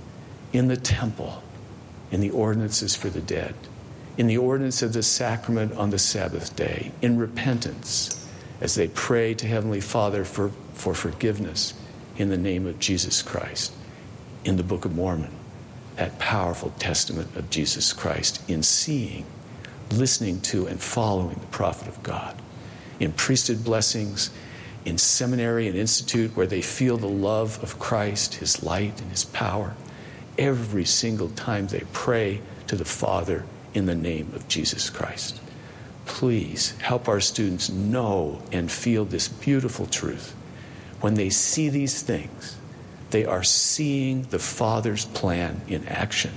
in the temple, in the ordinances for the dead, in the ordinance of the sacrament on the Sabbath day, in repentance, as they pray to Heavenly Father for forgiveness in the name of Jesus Christ, in the Book of Mormon, that powerful testament of Jesus Christ, in seeing, listening to, and following the prophet of God, in priesthood blessings, in seminary and institute where they feel the love of Christ, his light and his power, every single time they pray to the Father in the name of Jesus Christ. Please help our students know and feel this beautiful truth. When they see these things, they are seeing the Father's plan in action.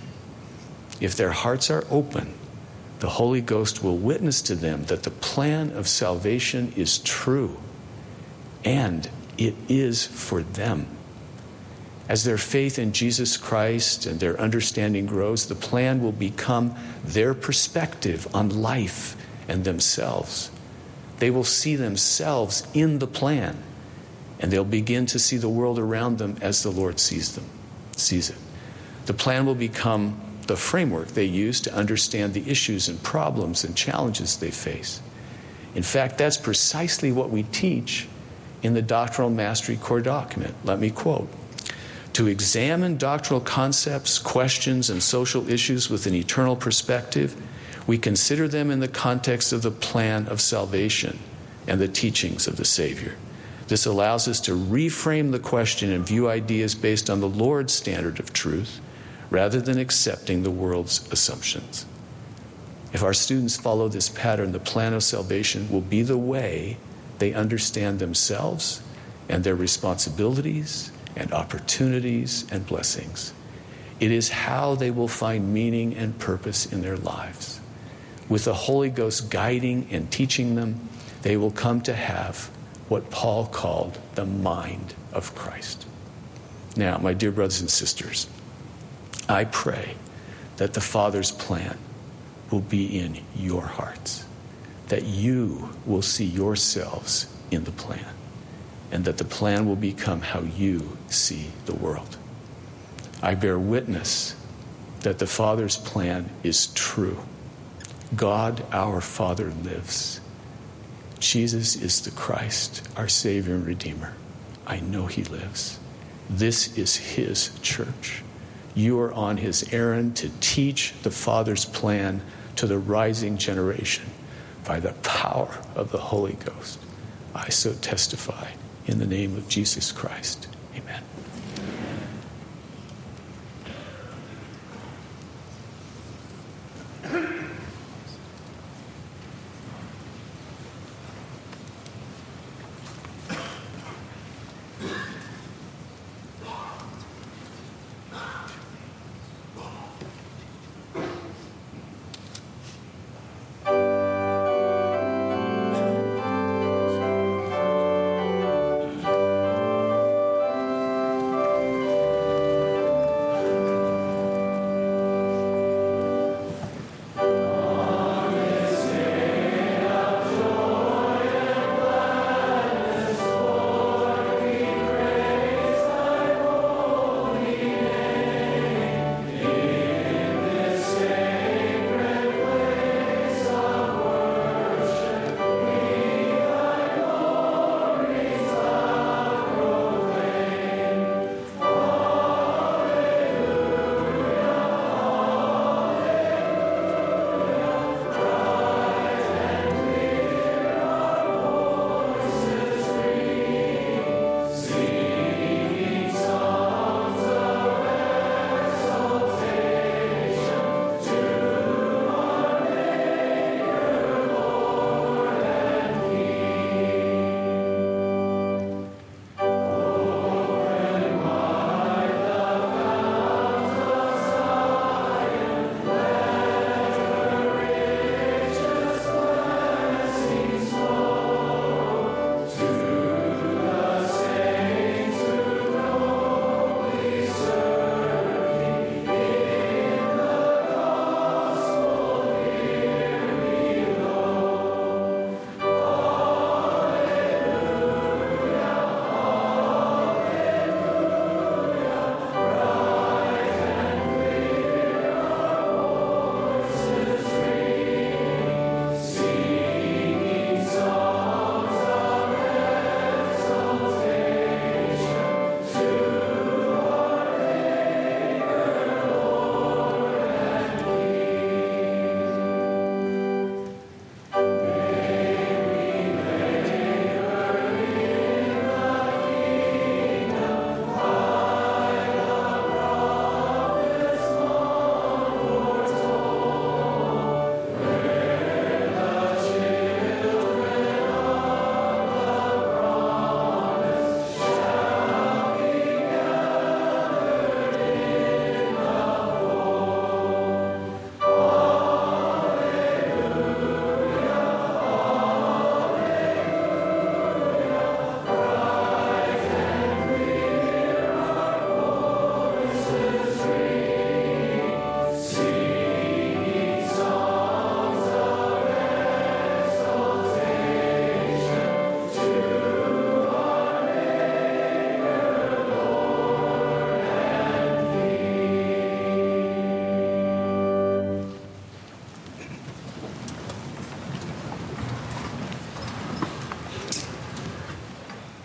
If their hearts are open, the Holy Ghost will witness to them that the plan of salvation is true, and it is for them. As their faith in Jesus Christ and their understanding grows, the plan will become their perspective on life and themselves. They will see themselves in the plan, and they'll begin to see the world around them as the Lord sees it. The plan will become the framework they use to understand the issues and problems and challenges they face. In fact, that's precisely what we teach in the Doctrinal Mastery Core document. Let me quote: "To examine doctrinal concepts, questions, and social issues with an eternal perspective, we consider them in the context of the plan of salvation and the teachings of the Savior. This allows us to reframe the question and view ideas based on the Lord's standard of truth, rather than accepting the world's assumptions." If our students follow this pattern, the plan of salvation will be the way they understand themselves and their responsibilities and opportunities and blessings. It is how they will find meaning and purpose in their lives. With the Holy Ghost guiding and teaching them, they will come to have what Paul called the mind of Christ. Now, my dear brothers and sisters, I pray that the Father's plan will be in your hearts, that you will see yourselves in the plan, and that the plan will become how you see the world. I bear witness that the Father's plan is true. God, our Father, lives. Jesus is the Christ, our Savior and Redeemer. I know he lives. This is his church. You are on his errand to teach the Father's plan to the rising generation by the power of the Holy Ghost. I so testify in the name of Jesus Christ. Amen.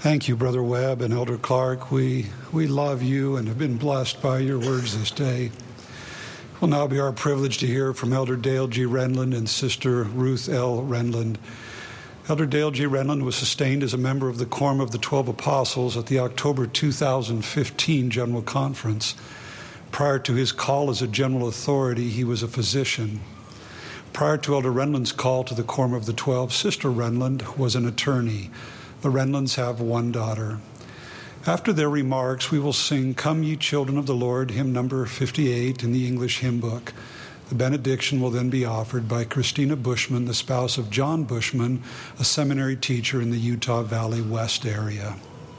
Thank you, Brother Webb and Elder Clark. We love you and have been blessed by your words this day. It will now be our privilege to hear from Elder Dale G. Renlund and Sister Ruth L. Renlund. Elder Dale G. Renlund was sustained as a member of the Quorum of the 12 Apostles at the October 2015 General Conference. Prior to his call as a general authority, he was a physician. Prior to Elder Renlund's call to the Quorum of the 12, Sister Renlund was an attorney. The Renlunds have one daughter. After their remarks, we will sing Come Ye Children of the Lord, hymn number 58 in the English hymn book. The benediction will then be offered by Christina Bushman, the spouse of John Bushman, a seminary teacher in the Utah Valley West area.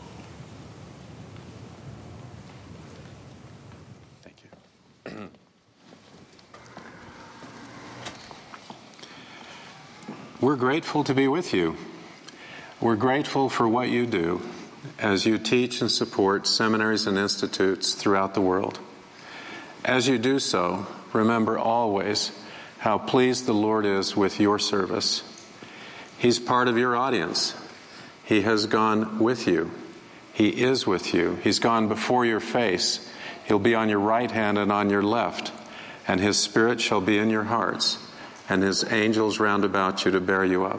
Thank you. We're grateful to be with you. We're grateful for what you do as you teach and support seminaries and institutes throughout the world. As you do so, remember always how pleased the Lord is with your service. He's part of your audience. He has gone with you. He is with you. He's gone before your face. He'll be on your right hand and on your left, and His Spirit shall be in your hearts, and His angels round about you to bear you up.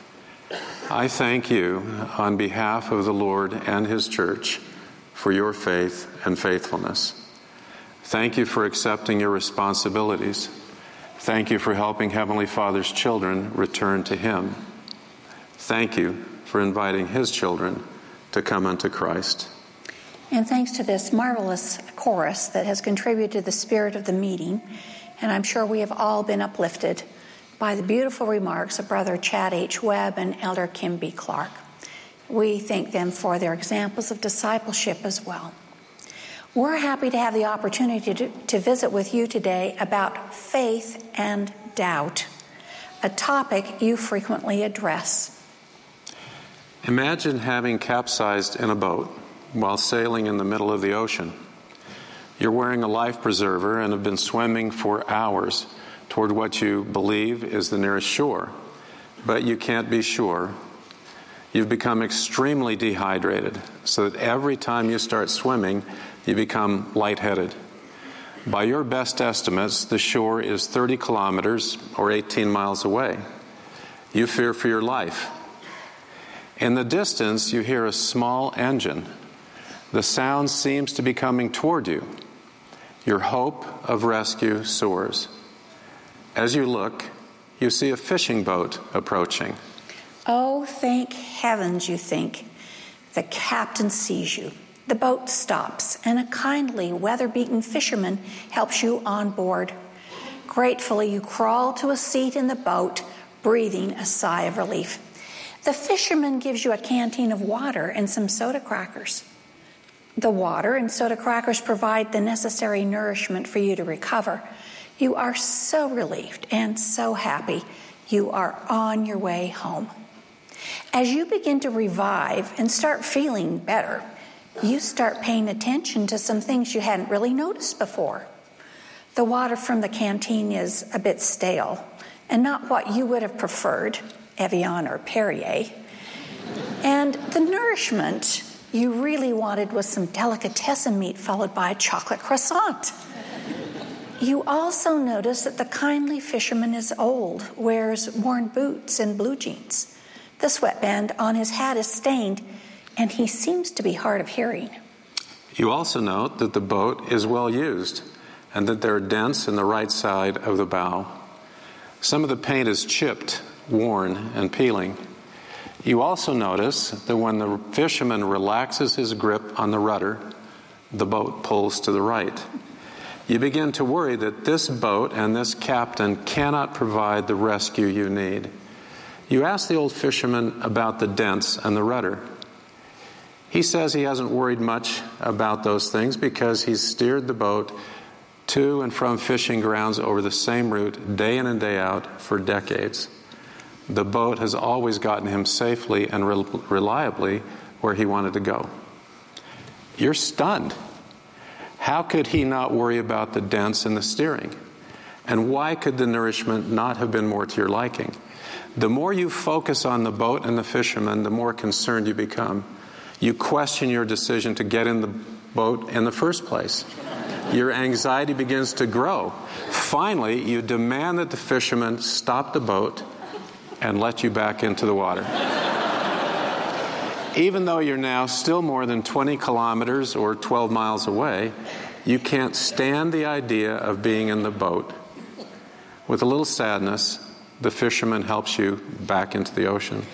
I thank you on behalf of the Lord and His church for your faith and faithfulness. Thank you for accepting your responsibilities. Thank you for helping Heavenly Father's children return to Him. Thank you for inviting His children to come unto Christ. And thanks to this marvelous chorus that has contributed to the spirit of the meeting, and I'm sure we have all been uplifted by the beautiful remarks of Brother Chad H. Webb and Elder Kim B. Clark. We thank them for their examples of discipleship as well. We're happy to have the opportunity to visit with you today about faith and doubt, a topic you frequently address. Imagine having capsized in a boat while sailing in the middle of the ocean. You're wearing a life preserver and have been swimming for hours toward what you believe is the nearest shore, but you can't be sure. You've become extremely dehydrated, so that every time you start swimming, you become lightheaded. By your best estimates, the shore is 30 kilometers or 18 miles away. You fear for your life. In the distance, you hear a small engine. The sound seems to be coming toward you. Your hope of rescue soars. As you look, you see a fishing boat approaching. Oh, thank heavens, you think. The captain sees you. The boat stops, and a kindly, weather-beaten fisherman helps you on board. Gratefully, you crawl to a seat in the boat, breathing a sigh of relief. The fisherman gives you a canteen of water and some soda crackers. The water and soda crackers provide the necessary nourishment for you to recover. You are so relieved and so happy. You are on your way home. As you begin to revive and start feeling better, you start paying attention to some things you hadn't really noticed before. The water from the canteen is a bit stale and not what you would have preferred, Evian or Perrier. And the nourishment you really wanted was some delicatessen meat followed by a chocolate croissant. You also notice that the kindly fisherman is old, wears worn boots and blue jeans. The sweatband on his hat is stained, and he seems to be hard of hearing. You also note that the boat is well used and that there are dents in the right side of the bow. Some of the paint is chipped, worn, and peeling. You also notice that when the fisherman relaxes his grip on the rudder, the boat pulls to the right. You begin to worry that this boat and this captain cannot provide the rescue you need. You ask the old fisherman about the dents and the rudder. He says he hasn't worried much about those things because he's steered the boat to and from fishing grounds over the same route day in and day out for decades. The boat has always gotten him safely and reliably where he wanted to go. You're stunned. How could he not worry about the dents in the steering? And why could the nourishment not have been more to your liking? The more you focus on the boat and the fisherman, the more concerned you become. You question your decision to get in the boat in the first place. Your anxiety begins to grow. Finally, you demand that the fisherman stop the boat and let you back into the water. Even though you're now still more than 20 kilometers or 12 miles away, you can't stand the idea of being in the boat. With a little sadness, the fisherman helps you back into the ocean.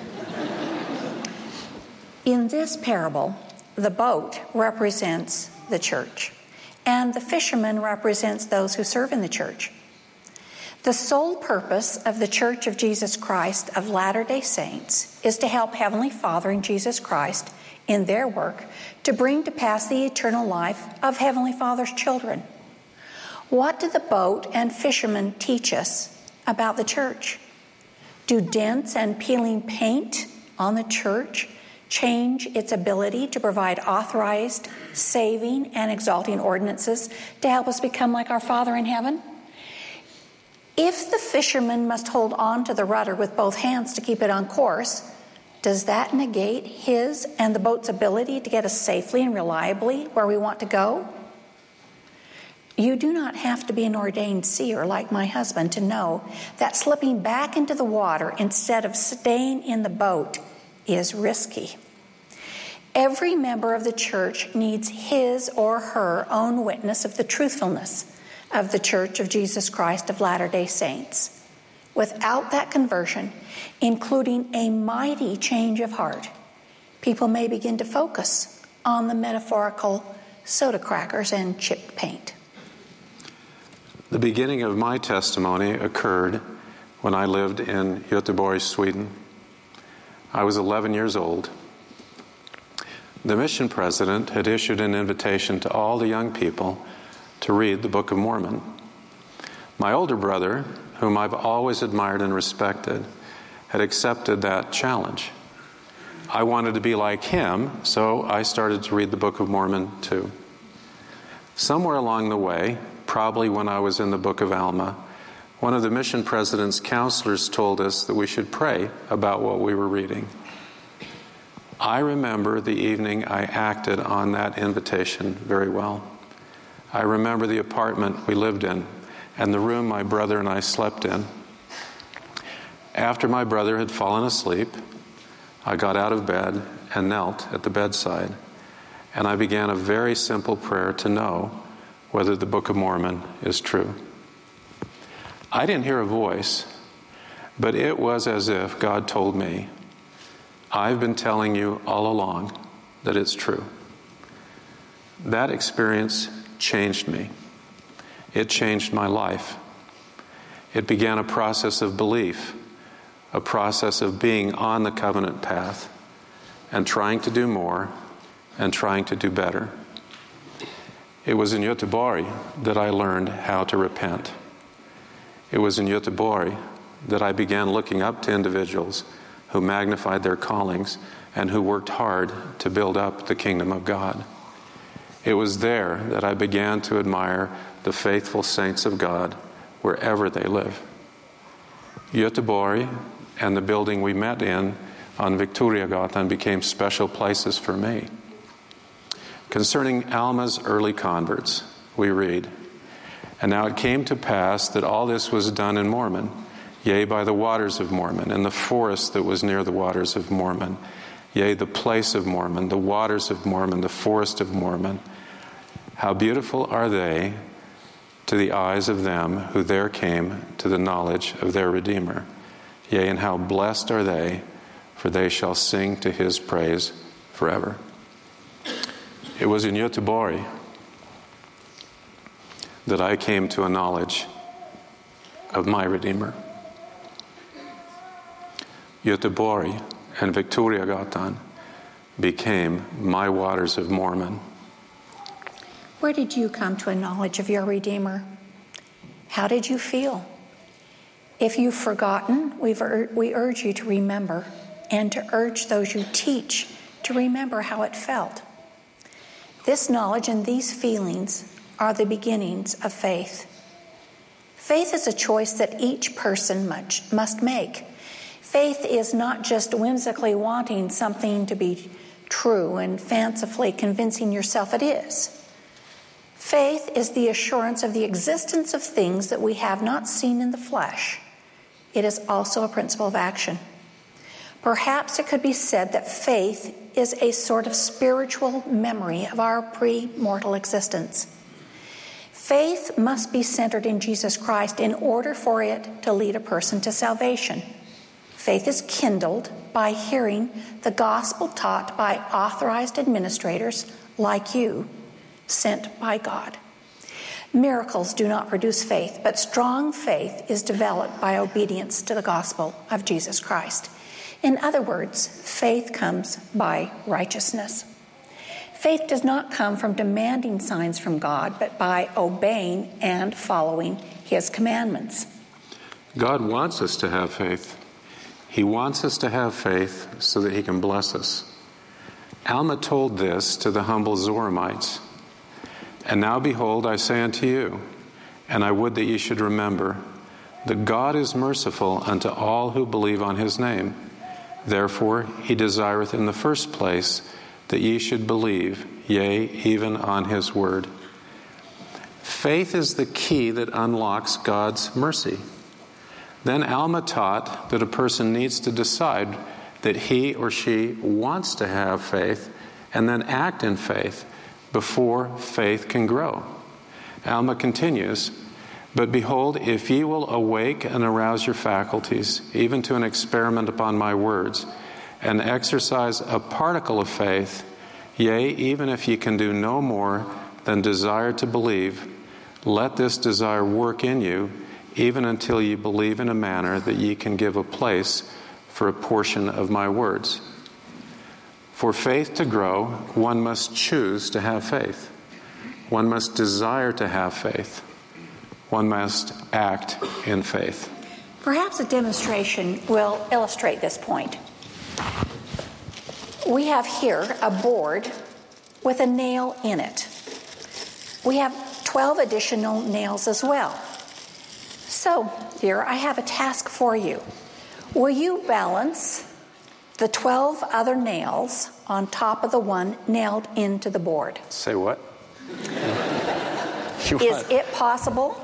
In this parable, the boat represents the church, and the fisherman represents those who serve in the church. The sole purpose of the Church of Jesus Christ of Latter-day Saints is to help Heavenly Father and Jesus Christ in their work to bring to pass the eternal life of Heavenly Father's children. What do the boat and fishermen teach us about the church? Do dents and peeling paint on the church change its ability to provide authorized, saving, and exalting ordinances to help us become like our Father in heaven? If the fisherman must hold on to the rudder with both hands to keep it on course, does that negate his and the boat's ability to get us safely and reliably where we want to go? You do not have to be an ordained seer like my husband to know that slipping back into the water instead of staying in the boat is risky. Every member of the church needs his or her own witness of the truthfulness of the Church of Jesus Christ of Latter-day Saints. Without that conversion, including a mighty change of heart, people may begin to focus on the metaphorical soda crackers and chipped paint. The beginning of my testimony occurred when I lived in Göteborg, Sweden. I was 11 years old. The mission president had issued an invitation to all the young people to read the Book of Mormon. My older brother, whom I've always admired and respected, had accepted that challenge. I wanted to be like him, so I started to read the Book of Mormon too. Somewhere along the way, probably when I was in the Book of Alma, one of the mission president's counselors told us that we should pray about what we were reading. I remember the evening I acted on that invitation very well. I remember the apartment we lived in and the room my brother and I slept in. After my brother had fallen asleep, I got out of bed and knelt at the bedside, and I began a very simple prayer to know whether the Book of Mormon is true. I didn't hear a voice, but it was as if God told me, I've been telling you all along that it's true. That experience changed me. It changed my life. It began a process of belief, a process of being on the covenant path and trying to do more and trying to do better. It was in Göteborg that I learned how to repent. It was in Göteborg that I began looking up to individuals who magnified their callings and who worked hard to build up the kingdom of God. It was there that I began to admire the faithful saints of God wherever they live. Göteborg and the building we met in on Victoriagatan became special places for me. Concerning Alma's early converts, we read, And now it came to pass that all this was done in Mormon, yea, by the waters of Mormon, and the forest that was near the waters of Mormon, yea, the place of Mormon, the waters of Mormon, the forest of Mormon. How beautiful are they to the eyes of them who there came to the knowledge of their Redeemer. Yea, and how blessed are they, for they shall sing to his praise forever. It was in Göteborg that I came to a knowledge of my Redeemer. Göteborg and Victoriagatan became my waters of Mormon. Where did you come to a knowledge of your Redeemer? How did you feel? If you've forgotten, we urge you to remember and to urge those you teach to remember how it felt. This knowledge and these feelings are the beginnings of faith. Faith is a choice that each person must make. Faith is not just whimsically wanting something to be true and fancifully convincing yourself it is. Faith is the assurance of the existence of things that we have not seen in the flesh. It is also a principle of action. Perhaps it could be said that faith is a sort of spiritual memory of our pre-mortal existence. Faith must be centered in Jesus Christ in order for it to lead a person to salvation. Faith is kindled by hearing the gospel taught by authorized administrators like you, sent by God. Miracles do not produce faith, but strong faith is developed by obedience to the gospel of Jesus Christ. In other words, faith comes by righteousness. Faith does not come from demanding signs from God, but by obeying and following His commandments. God wants us to have faith. He wants us to have faith so that He can bless us. Alma told this to the humble Zoramites. And now behold, I say unto you, and I would that ye should remember, that God is merciful unto all who believe on His name. Therefore He desireth in the first place that ye should believe, yea, even on His word. Faith is the key that unlocks God's mercy. Then Alma taught that a person needs to decide that he or she wants to have faith and then act in faith before faith can grow. Alma continues, but behold, if ye will awake and arouse your faculties, even to an experiment upon my words, and exercise a particle of faith, yea, even if ye can do no more than desire to believe, let this desire work in you, even until ye believe in a manner that ye can give a place for a portion of my words. For faith to grow, one must choose to have faith. One must desire to have faith. One must act in faith. Perhaps a demonstration will illustrate this point. We have here a board with a nail in it. We have 12 additional nails as well. So, dear, I have a task for you. Will you balance the 12 other nails on top of the one nailed into the board? Say what? Is it possible?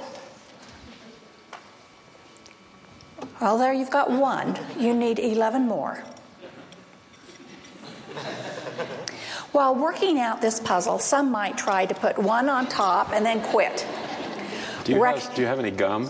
Well, there you've got one. You need 11 more. While working out this puzzle, some might try to put one on top and then quit. Do you have any gum?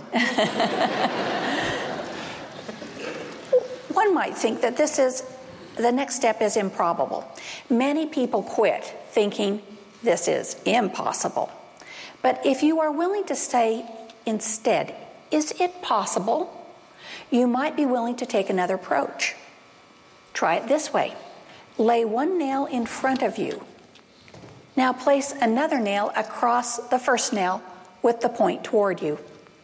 One might think that the next step is improbable. Many people quit thinking this is impossible. But if you are willing to say instead, is it possible? You might be willing to take another approach. Try it this way. Lay one nail in front of you. Now place another nail across the first nail with the point toward you.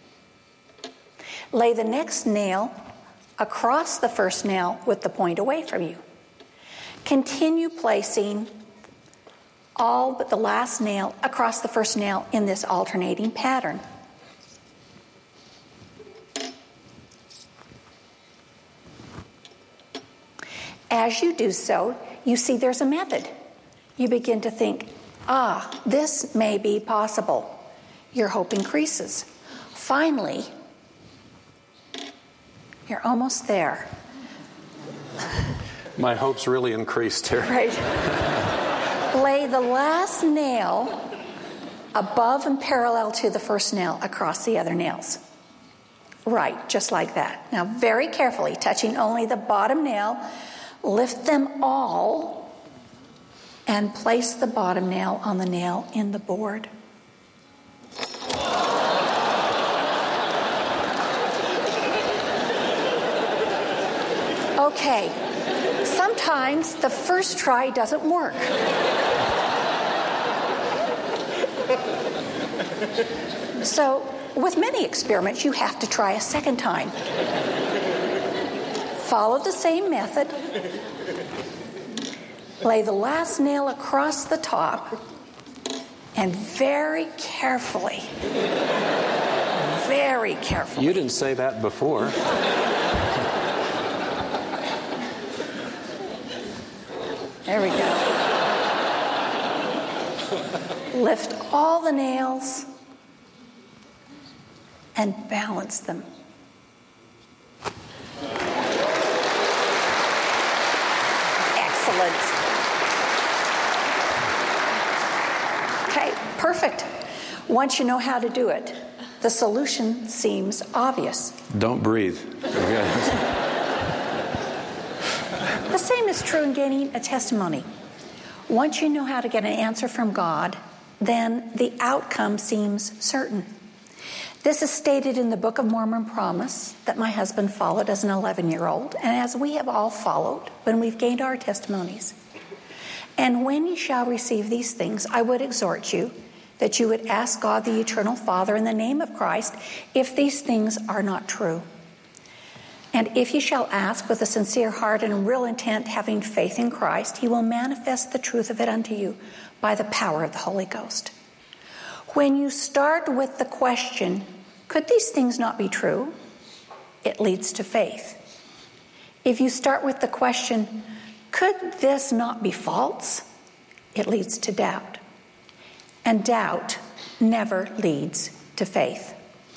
Lay the next nail across the first nail with the point away from you. Continue placing all but the last nail across the first nail in this alternating pattern. As you do so, you see there's a method. You begin to think, this may be possible. Your hope increases. Finally, you're almost there. My hopes really increased here. Right. Lay the last nail above and parallel to the first nail across the other nails. Right, just like that. Now, very carefully, touching only the bottom nail, lift them all and place the bottom nail on the nail in the board. Okay, sometimes the first try doesn't work. So, with many experiments, you have to try a second time. Follow the same method. Lay the last nail across the top and very carefully. You didn't say that before. There we go. Lift all the nails and balance them. Excellent. Okay, perfect. Once you know how to do it, the solution seems obvious. Don't breathe. The same is true in gaining a testimony. Once you know how to get an answer from God, then the outcome seems certain. This is stated in the Book of Mormon promise that my husband followed as an 11-year-old, and as we have all followed when we've gained our testimonies. And when you shall receive these things, I would exhort you that you would ask God the Eternal Father in the name of Christ if these things are not true. And if you shall ask with a sincere heart and real intent, having faith in Christ, he will manifest the truth of it unto you by the power of the Holy Ghost. When you start with the question, could these things not be true? It leads to faith. If you start with the question, could this not be false? It leads to doubt. And doubt never leads to faith.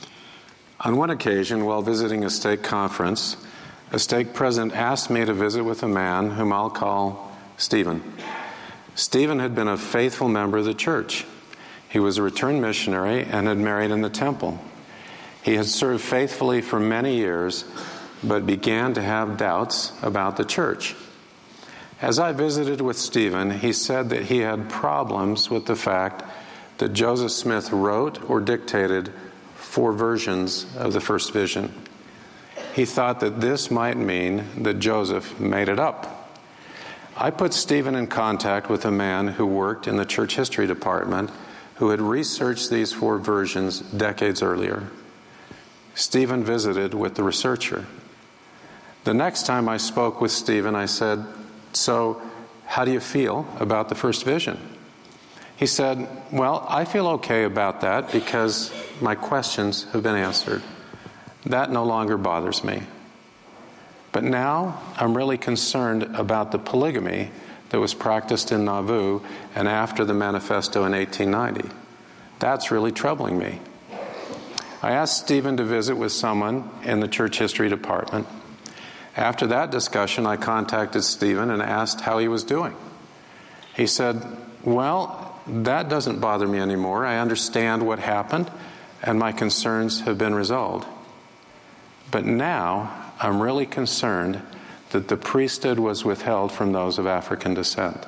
On one occasion, while visiting a stake conference, a stake president asked me to visit with a man whom I'll call Stephen. Stephen had been a faithful member of the church. He was a returned missionary and had married in the temple. He had served faithfully for many years, but began to have doubts about the church. As I visited with Stephen, he said that he had problems with the fact that Joseph Smith wrote or dictated 4 versions of the first vision. He thought that this might mean that Joseph made it up. I put Stephen in contact with a man who worked in the church history department who had researched these 4 versions decades earlier. Stephen visited with the researcher. The next time I spoke with Stephen, I said, "So, how do you feel about the first vision?" He said, "Well, I feel okay about that because my questions have been answered. That no longer bothers me. But now I'm really concerned about the polygamy that was practiced in Nauvoo and after the manifesto in 1890. That's really troubling me." I asked Stephen to visit with someone in the church history department. After that discussion, I contacted Stephen and asked how he was doing. He said, "Well, that doesn't bother me anymore. I understand what happened, and my concerns have been resolved. But now I'm really concerned that the priesthood was withheld from those of African descent."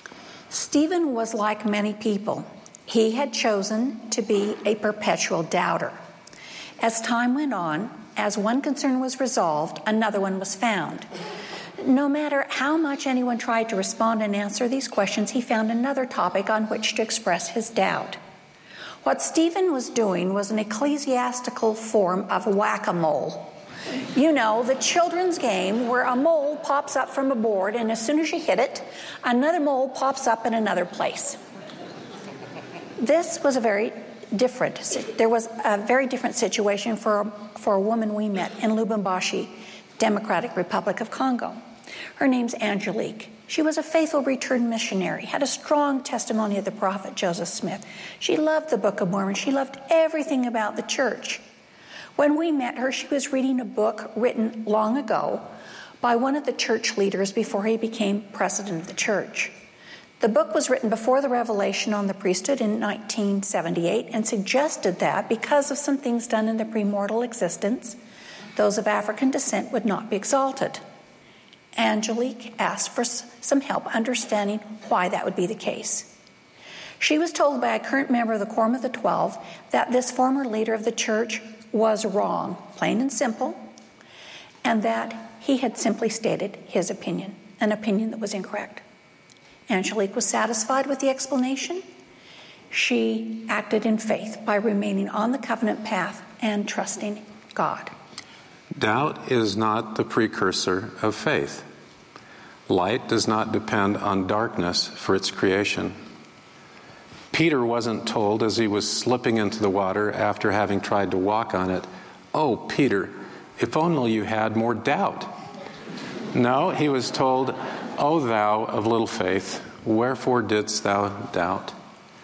Stephen was like many people. He had chosen to be a perpetual doubter. As time went on, as one concern was resolved, another one was found. No matter how much anyone tried to respond and answer these questions, he found another topic on which to express his doubt. What Stephen was doing was an ecclesiastical form of whack-a-mole. You know, the children's game where a mole pops up from a board, and as soon as you hit it, another mole pops up in another place. This was there was a very different situation for a woman we met in Lubumbashi, Democratic Republic of Congo. Her name's Angelique. She was a faithful returned missionary, had a strong testimony of the prophet Joseph Smith. She loved the Book of Mormon. She loved everything about the church. When we met her, she was reading a book written long ago by one of the church leaders before he became president of the church. The book was written before the revelation on the priesthood in 1978 and suggested that because of some things done in the premortal existence, those of African descent would not be exalted. Angelique asked for some help understanding why that would be the case. She was told by a current member of the Quorum of the 12 that this former leader of the church was wrong, plain and simple, and that he had simply stated his opinion, an opinion that was incorrect. Angelique was satisfied with the explanation. She acted in faith by remaining on the covenant path and trusting God. Doubt is not the precursor of faith. Light does not depend on darkness for its creation. Peter wasn't told as he was slipping into the water after having tried to walk on it, "Oh, Peter, if only you had more doubt." No, he was told, "O thou of little faith, wherefore didst thou doubt?"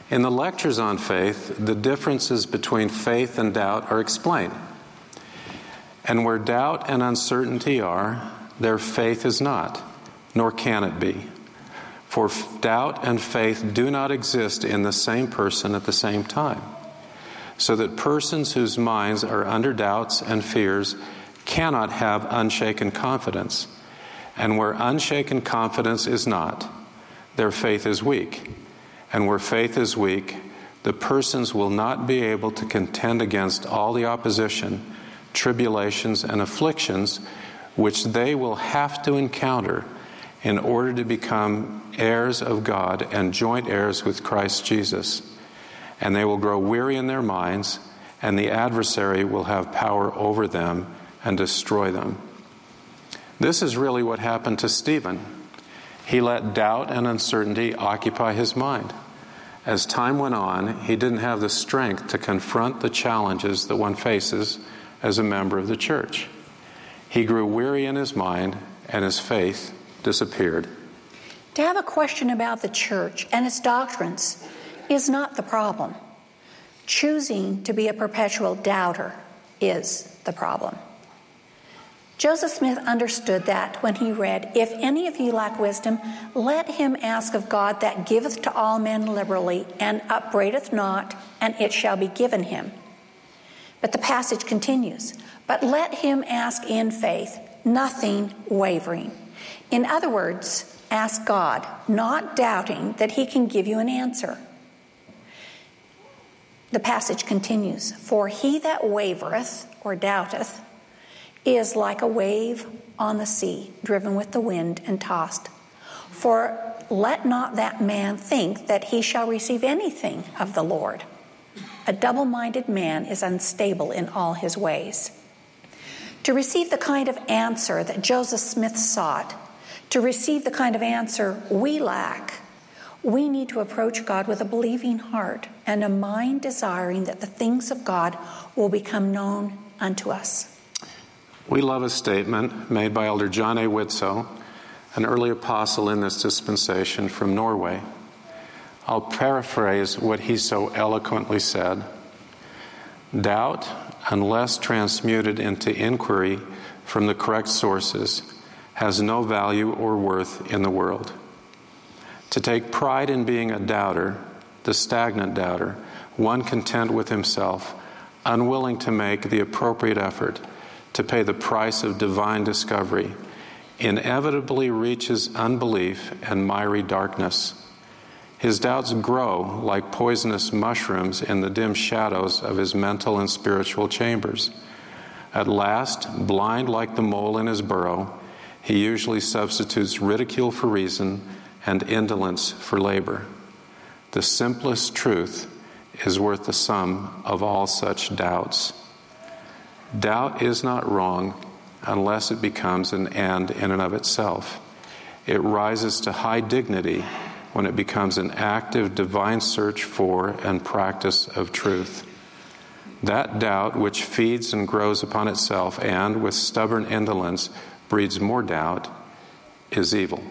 In the lectures on faith, the differences between faith and doubt are explained. And where doubt and uncertainty are, there faith is not, nor can it be. For doubt and faith do not exist in the same person at the same time. So that persons whose minds are under doubts and fears cannot have unshaken confidence. And where unshaken confidence is not, their faith is weak. And where faith is weak, the persons will not be able to contend against all the opposition, tribulations, and afflictions which they will have to encounter in order to become heirs of God and joint heirs with Christ Jesus. And they will grow weary in their minds, and the adversary will have power over them and destroy them. This is really what happened to Stephen. He let doubt and uncertainty occupy his mind. As time went on, he didn't have the strength to confront the challenges that one faces as a member of the church. He grew weary in his mind, and his faith disappeared. To have a question about the church and its doctrines is not the problem. Choosing to be a perpetual doubter is the problem. Joseph Smith understood that when he read, "If any of you lack wisdom, let him ask of God that giveth to all men liberally, and upbraideth not, and it shall be given him." But the passage continues, "But let him ask in faith, nothing wavering." In other words, ask God, not doubting that he can give you an answer. The passage continues, "For he that wavereth or doubteth is like a wave on the sea, driven with the wind and tossed. For let not that man think that he shall receive anything of the Lord. A double-minded man is unstable in all his ways." To receive the kind of answer that Joseph Smith sought, to receive the kind of answer we lack, we need to approach God with a believing heart and a mind desiring that the things of God will become known unto us. We love a statement made by Elder John A. Widtsoe, an early apostle in this dispensation from Norway. I'll paraphrase what he so eloquently said. "Doubt, unless transmuted into inquiry from the correct sources, has no value or worth in the world. To take pride in being a doubter, the stagnant doubter, one content with himself, unwilling to make the appropriate effort to pay the price of divine discovery, inevitably reaches unbelief and miry darkness. His doubts grow like poisonous mushrooms in the dim shadows of his mental and spiritual chambers. At last, blind like the mole in his burrow, he usually substitutes ridicule for reason and indolence for labor. The simplest truth is worth the sum of all such doubts." Doubt is not wrong unless it becomes an end in and of itself. It rises to high dignity when it becomes an active divine search for and practice of truth. That doubt which feeds and grows upon itself and, with stubborn indolence, breeds more doubt is evil.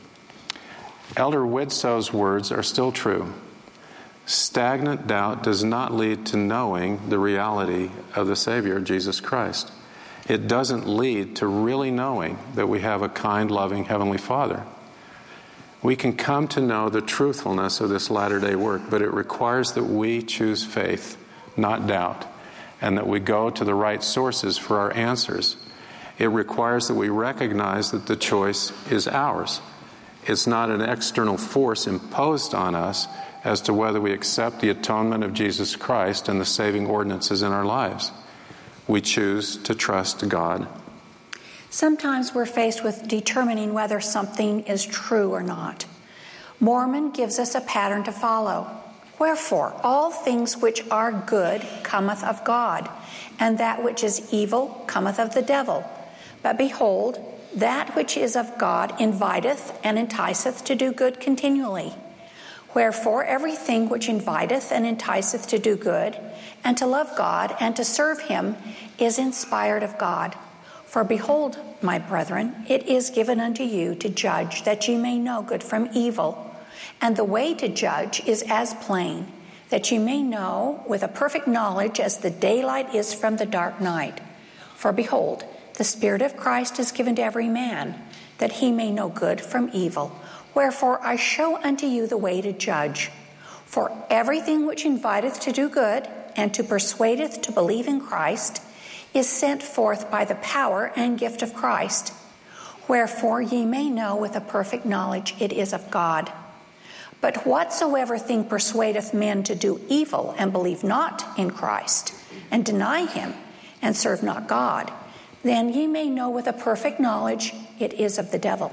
Elder Widtsoe's words are still true. Stagnant doubt does not lead to knowing the reality of the Savior, Jesus Christ. It doesn't lead to really knowing that we have a kind, loving Heavenly Father. We can come to know the truthfulness of this latter-day work, but it requires that we choose faith, not doubt, and that we go to the right sources for our answers. It requires that we recognize that the choice is ours. It's not an external force imposed on us as to whether we accept the atonement of Jesus Christ and the saving ordinances in our lives. We choose to trust God. Sometimes we're faced with determining whether something is true or not. Mormon gives us a pattern to follow. "Wherefore, all things which are good cometh of God, and that which is evil cometh of the devil. But behold, that which is of God inviteth and enticeth to do good continually. Wherefore, everything which inviteth and enticeth to do good, and to love God, and to serve him, is inspired of God. For behold, my brethren, it is given unto you to judge that ye may know good from evil. And the way to judge is as plain, that ye may know with a perfect knowledge as the daylight is from the dark night. For behold, the Spirit of Christ is given to every man, that he may know good from evil. Wherefore I show unto you the way to judge. For everything which inviteth to do good, and to persuadeth to believe in Christ, is sent forth by the power and gift of Christ. Wherefore ye may know with a perfect knowledge it is of God. But whatsoever thing persuadeth men to do evil, and believe not in Christ, and deny him, and serve not God, then ye may know with a perfect knowledge it is of the devil.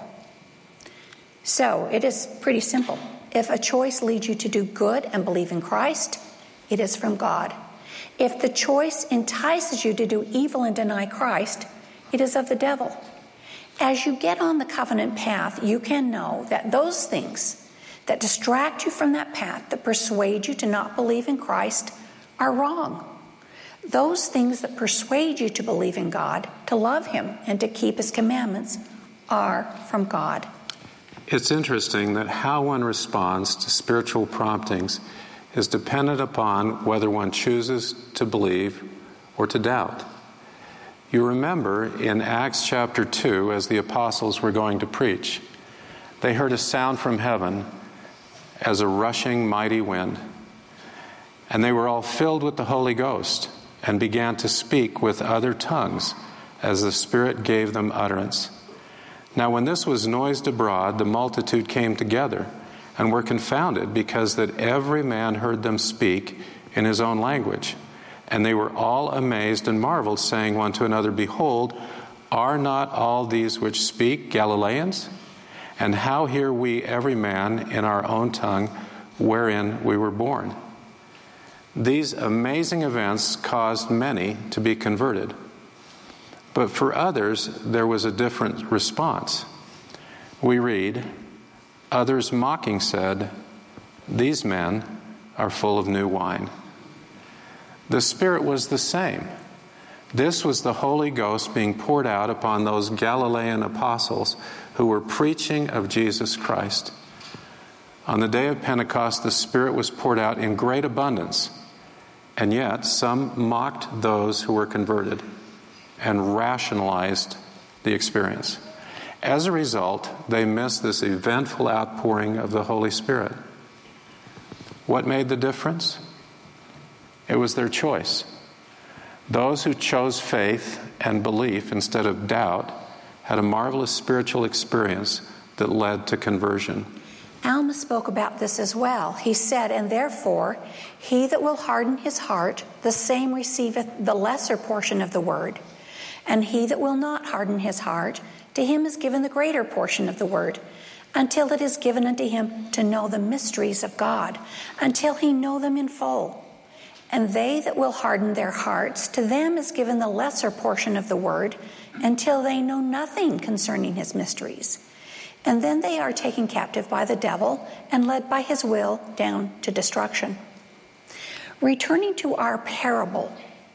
So it is pretty simple. If a choice leads you to do good and believe in Christ, it is from God. If the choice entices you to do evil and deny Christ, it is of the devil. As you get on the covenant path, you can know that those things that distract you from that path, that persuade you to not believe in Christ, are wrong. Those things that persuade you to believe in God, to love him, and to keep his commandments are from God. It's interesting that how one responds to spiritual promptings is dependent upon whether one chooses to believe or to doubt. You remember in Acts chapter 2, as the apostles were going to preach, they heard a sound from heaven as a rushing mighty wind, and they were all filled with the Holy Ghost and began to speak with other tongues as the Spirit gave them utterance. Now when this was noised abroad, the multitude came together and were confounded, because that every man heard them speak in his own language. And they were all amazed and marveled, saying one to another, Behold, are not all these which speak Galileans? And how hear we every man in our own tongue wherein we were born? These amazing events caused many to be converted. But for others, there was a different response. We read, Others mocking said, These men are full of new wine. The Spirit was the same. This was the Holy Ghost being poured out upon those Galilean apostles who were preaching of Jesus Christ. On the day of Pentecost, the Spirit was poured out in great abundance, and yet some mocked those who were converted and rationalized the experience. As a result, they missed this eventful outpouring of the Holy Spirit. What made the difference? It was their choice. Those who chose faith and belief instead of doubt had a marvelous spiritual experience that led to conversion. Alma spoke about this as well. He said, And therefore, he that will harden his heart, the same receiveth the lesser portion of the word. And he that will not harden his heart, to him is given the greater portion of the word, until it is given unto him to know the mysteries of God, until he know them in full. And they that will harden their hearts, to them is given the lesser portion of the word, until they know nothing concerning his mysteries. And then they are taken captive by the devil and led by his will down to destruction. Returning to our parable,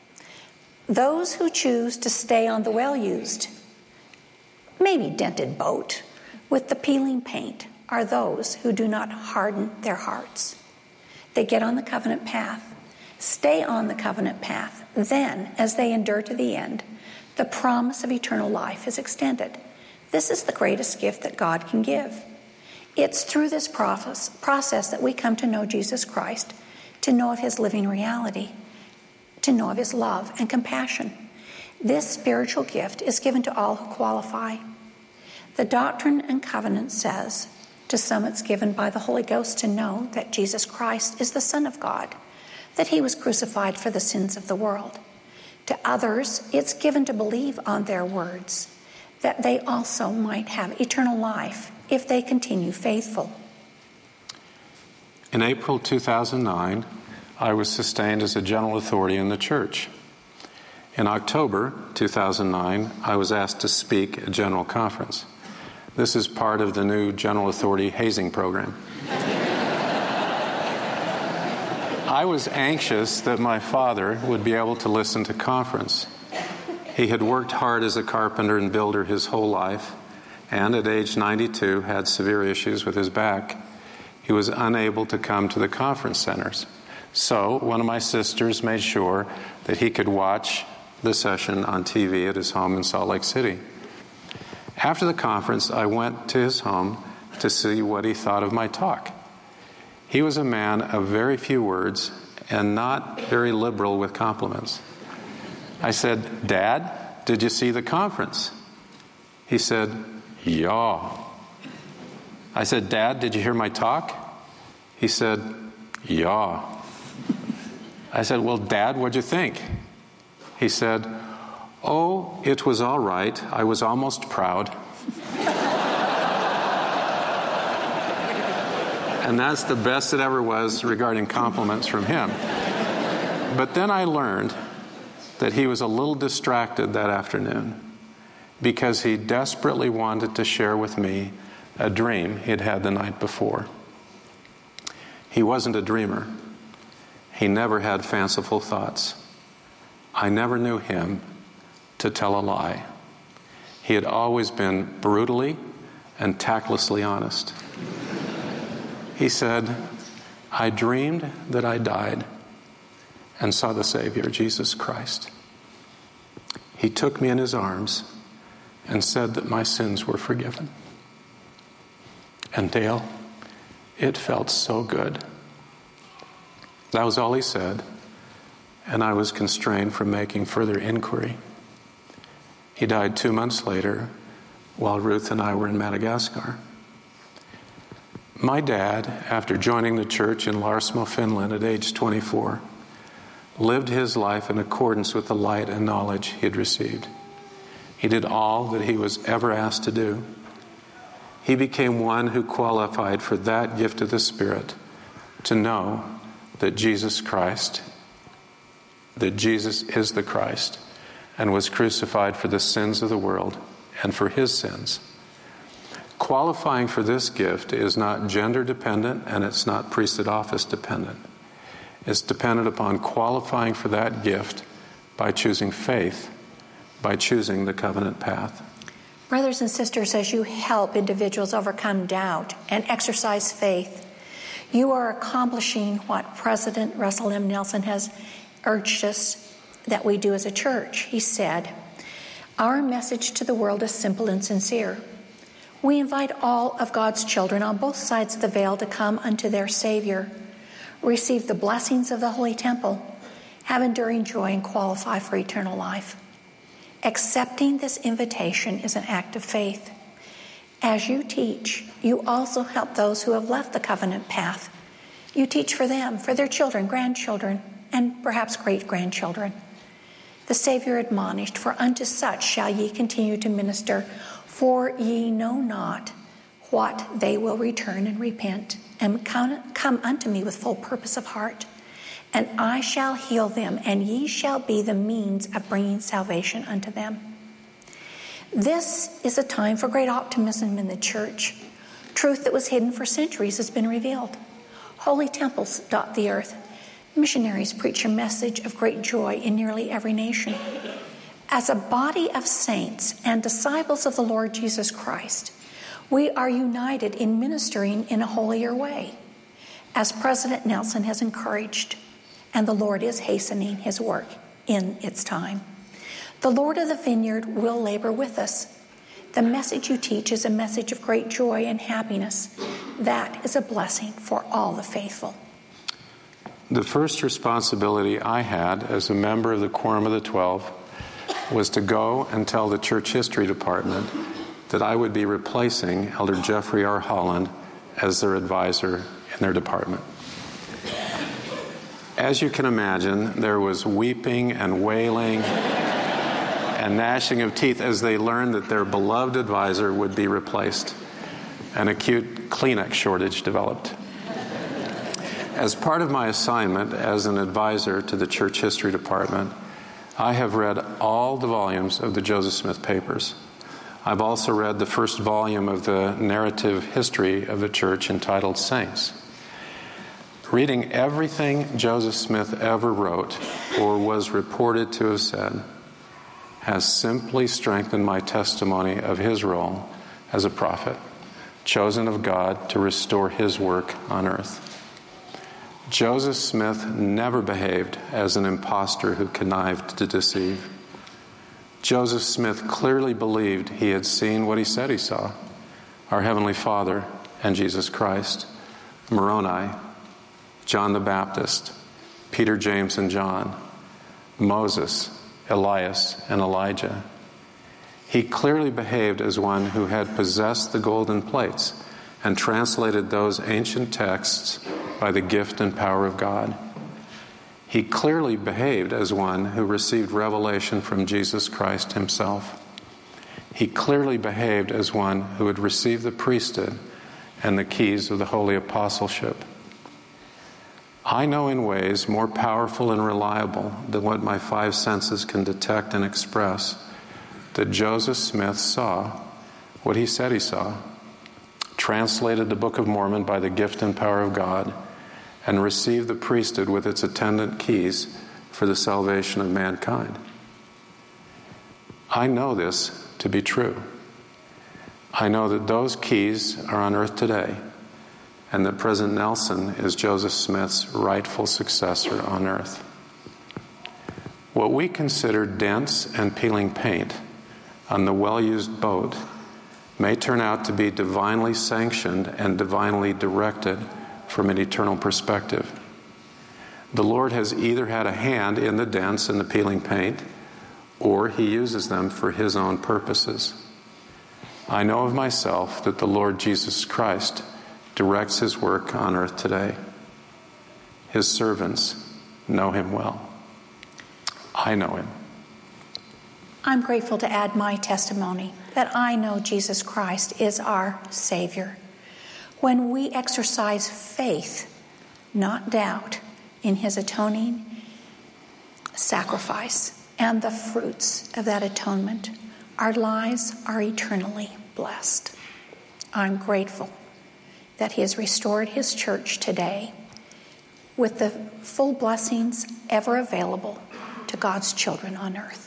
those who choose to stay on the well-used, maybe dented boat with the peeling paint are those who do not harden their hearts. They get on the covenant path, stay on the covenant path. Then, as they endure to the end, the promise of eternal life is extended. This is the greatest gift that God can give. It's through this process that we come to know Jesus Christ, to know of his living reality, to know of his love and compassion. This spiritual gift is given to all who qualify. The Doctrine and Covenants says, to some it's given by the Holy Ghost to know that Jesus Christ is the Son of God, that he was crucified for the sins of the world. To others, it's given to believe on their words, that they also might have eternal life if they continue faithful. In April 2009, I was sustained as a general authority in the church. In October 2009, I was asked to speak at a general conference. This is part of the new general authority hazing program. I was anxious that my father would be able to listen to conference. He had worked hard as a carpenter and builder his whole life, and at age 92 had severe issues with his back. He he was unable to come to the conference centers. So one of my sisters made sure that he could watch the session on TV at his home in Salt Lake City. After the conference, I went to his home to see what he thought of my talk. He was a man of very few words and not very liberal with compliments. I said, "Dad, did you see the conference?" He said, "Yeah." I said, "Dad, did you hear my talk?" He said, "Yeah." I said, "Well, Dad, what'd you think?" He said, "Oh, it was all right. I was almost proud." And that's the best it ever was regarding compliments from him. But then I learned that he was a little distracted that afternoon because he desperately wanted to share with me a dream he'd had the night before. He wasn't a dreamer. He never had fanciful thoughts. I never knew him to tell a lie. He had always been brutally and tactlessly honest. He said, "I dreamed that I died and saw the Savior, Jesus Christ. He took me in his arms and said that my sins were forgiven." And Dale, it felt so good. That was all he said, and I was constrained from making further inquiry. He died 2 months later while Ruth and I were in Madagascar. My dad, after joining the church in Larsmo, Finland at age 24, lived his life in accordance with the light and knowledge he had received. He did all that he was ever asked to do. He became one who qualified for that gift of the Spirit, to know that Jesus is the Christ, and was crucified for the sins of the world and for his sins. Qualifying for this gift is not gender dependent, and it's not priesthood office dependent. It's dependent upon qualifying for that gift by choosing faith, by choosing the covenant path. Brothers and sisters, as you help individuals overcome doubt and exercise faith, you are accomplishing what President Russell M. Nelson has urged us that we do as a church. He said, "Our message to the world is simple and sincere. We invite all of God's children on both sides of the veil to come unto their Savior, receive the blessings of the Holy Temple, have enduring joy, and qualify for eternal life." Accepting this invitation is an act of faith. As you teach, you also help those who have left the covenant path. You teach for them, for their children, grandchildren, and perhaps great-grandchildren. The Savior admonished, "For unto such shall ye continue to minister, for ye know not what they will return and repent, and come unto me with full purpose of heart. And I shall heal them, and ye shall be the means of bringing salvation unto them." This is a time for great optimism in the church. Truth that was hidden for centuries has been revealed. Holy temples dot the earth. Missionaries preach a message of great joy in nearly every nation. As a body of saints and disciples of the Lord Jesus Christ, we are united in ministering in a holier way, as President Nelson has encouraged, and the Lord is hastening his work in its time. The Lord of the vineyard will labor with us. The message you teach is a message of great joy and happiness. That is a blessing for all the faithful. The first responsibility I had as a member of the Quorum of the 12 was to go and tell the church history department that I would be replacing Elder Jeffrey R. Holland as their advisor in their department. As you can imagine, there was weeping and wailing and gnashing of teeth as they learned that their beloved advisor would be replaced. An acute Kleenex shortage developed. As part of my assignment as an advisor to the church history department, I have read all the volumes of the Joseph Smith papers. I've also read the first volume of the narrative history of the church entitled Saints. Reading everything Joseph Smith ever wrote or was reported to have said has simply strengthened my testimony of his role as a prophet. chosen of God to restore his work on earth. Joseph Smith never behaved as an impostor who connived to deceive. Joseph Smith clearly believed he had seen what he said he saw: our Heavenly Father and Jesus Christ, Moroni, John the Baptist, Peter, James, and John, Moses, Elias, and Elijah. He clearly behaved as one who had possessed the golden plates and translated those ancient texts by the gift and power of God. He clearly behaved as one who received revelation from Jesus Christ himself. He clearly behaved as one who had received the priesthood and the keys of the holy apostleship. I know in ways more powerful and reliable than what my five senses can detect and express that Joseph Smith saw what he said he saw, translated the Book of Mormon by the gift and power of God, and received the priesthood with its attendant keys for the salvation of mankind. I know this to be true. I know that those keys are on earth today, and that President Nelson is Joseph Smith's rightful successor on earth. What we consider dents and peeling paint on the well-used boat may turn out to be divinely sanctioned and divinely directed from an eternal perspective. The Lord has either had a hand in the dents and the peeling paint, or he uses them for his own purposes. I know of myself that the Lord Jesus Christ directs his work on earth today. His servants know him well. I know him. I'm grateful to add my testimony that I know Jesus Christ is our Savior. When we exercise faith, not doubt, in his atoning sacrifice and the fruits of that atonement, our lives are eternally blessed. I'm grateful that he has restored his church today with the full blessings ever available to God's children on earth.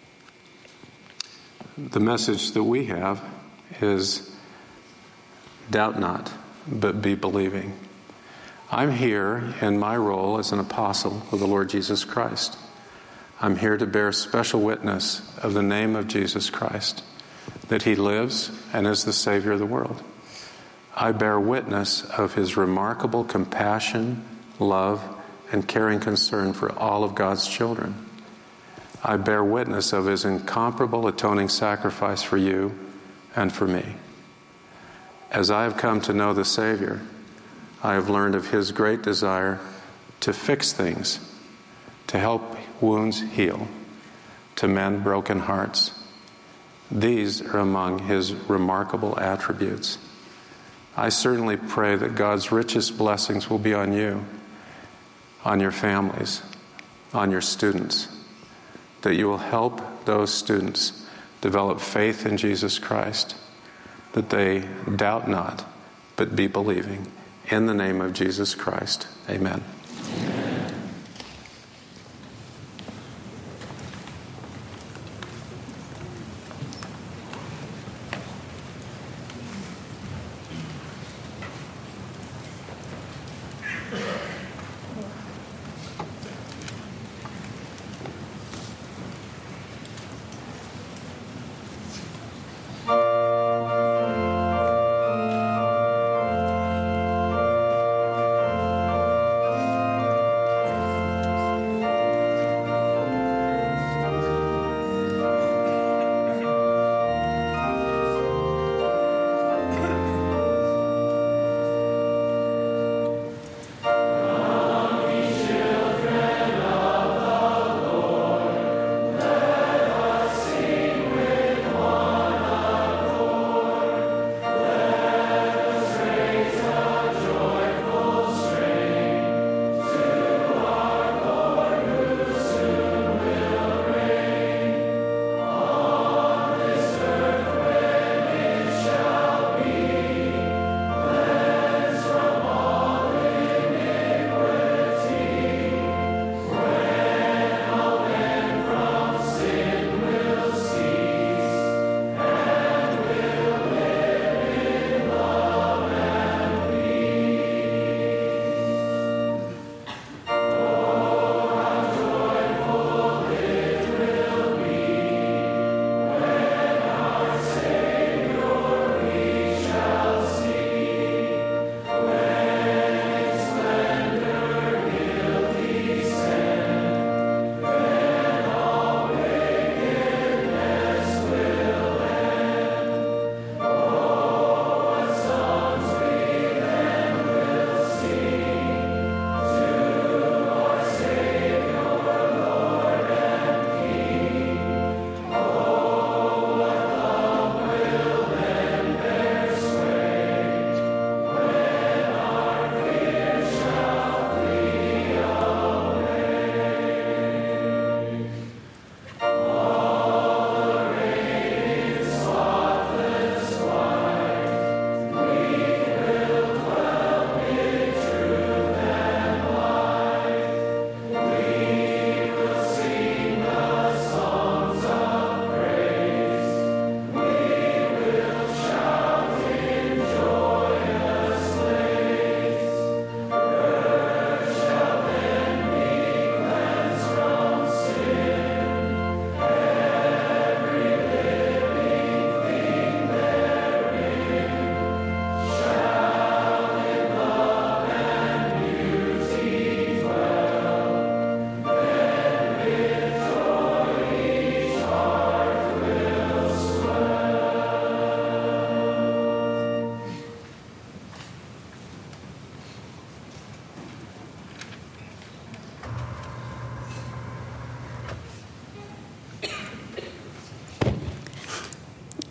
The message that we have is doubt not, but be believing. I'm here in my role as an apostle of the Lord Jesus Christ. I'm here to bear special witness of the name of Jesus Christ, that he lives and is the Savior of the world. I bear witness of his remarkable compassion, love, and caring concern for all of God's children. I bear witness of his incomparable atoning sacrifice for you and for me. As I have come to know the Savior, I have learned of his great desire to fix things, to help wounds heal, to mend broken hearts. These are among his remarkable attributes. I certainly pray that God's richest blessings will be on you, on your families, on your students, that you will help those students develop faith in Jesus Christ, that they doubt not, but be believing. In the name of Jesus Christ, amen.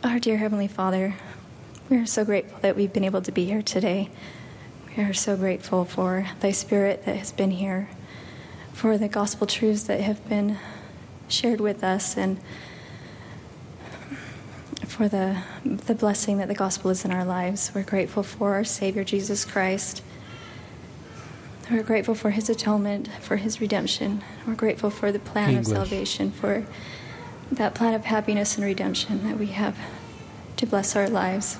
Our dear Heavenly Father, we are so grateful that we've been able to be here today. We are so grateful for thy Spirit that has been here, for the gospel truths that have been shared with us, and for the blessing that the gospel is in our lives. We're grateful for our Savior, Jesus Christ. We're grateful for his atonement, for his redemption. We're grateful for the plan of salvation, for that plan of happiness and redemption that we have to bless our lives.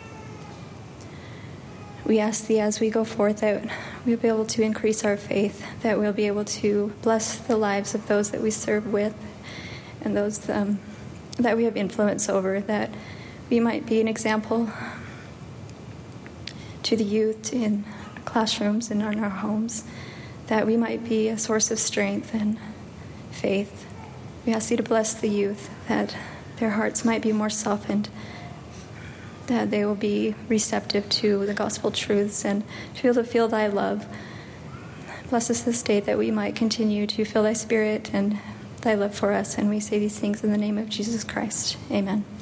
We ask thee as we go forth that we'll be able to increase our faith, that we'll be able to bless the lives of those that we serve with and those that we have influence over, that we might be an example to the youth in classrooms and in our homes, that we might be a source of strength and faith. We ask you to bless the youth, that their hearts might be more softened, that they will be receptive to the gospel truths and to be able to feel thy love. Bless us this day that we might continue to feel thy Spirit and thy love for us. And we say these things in the name of Jesus Christ. Amen.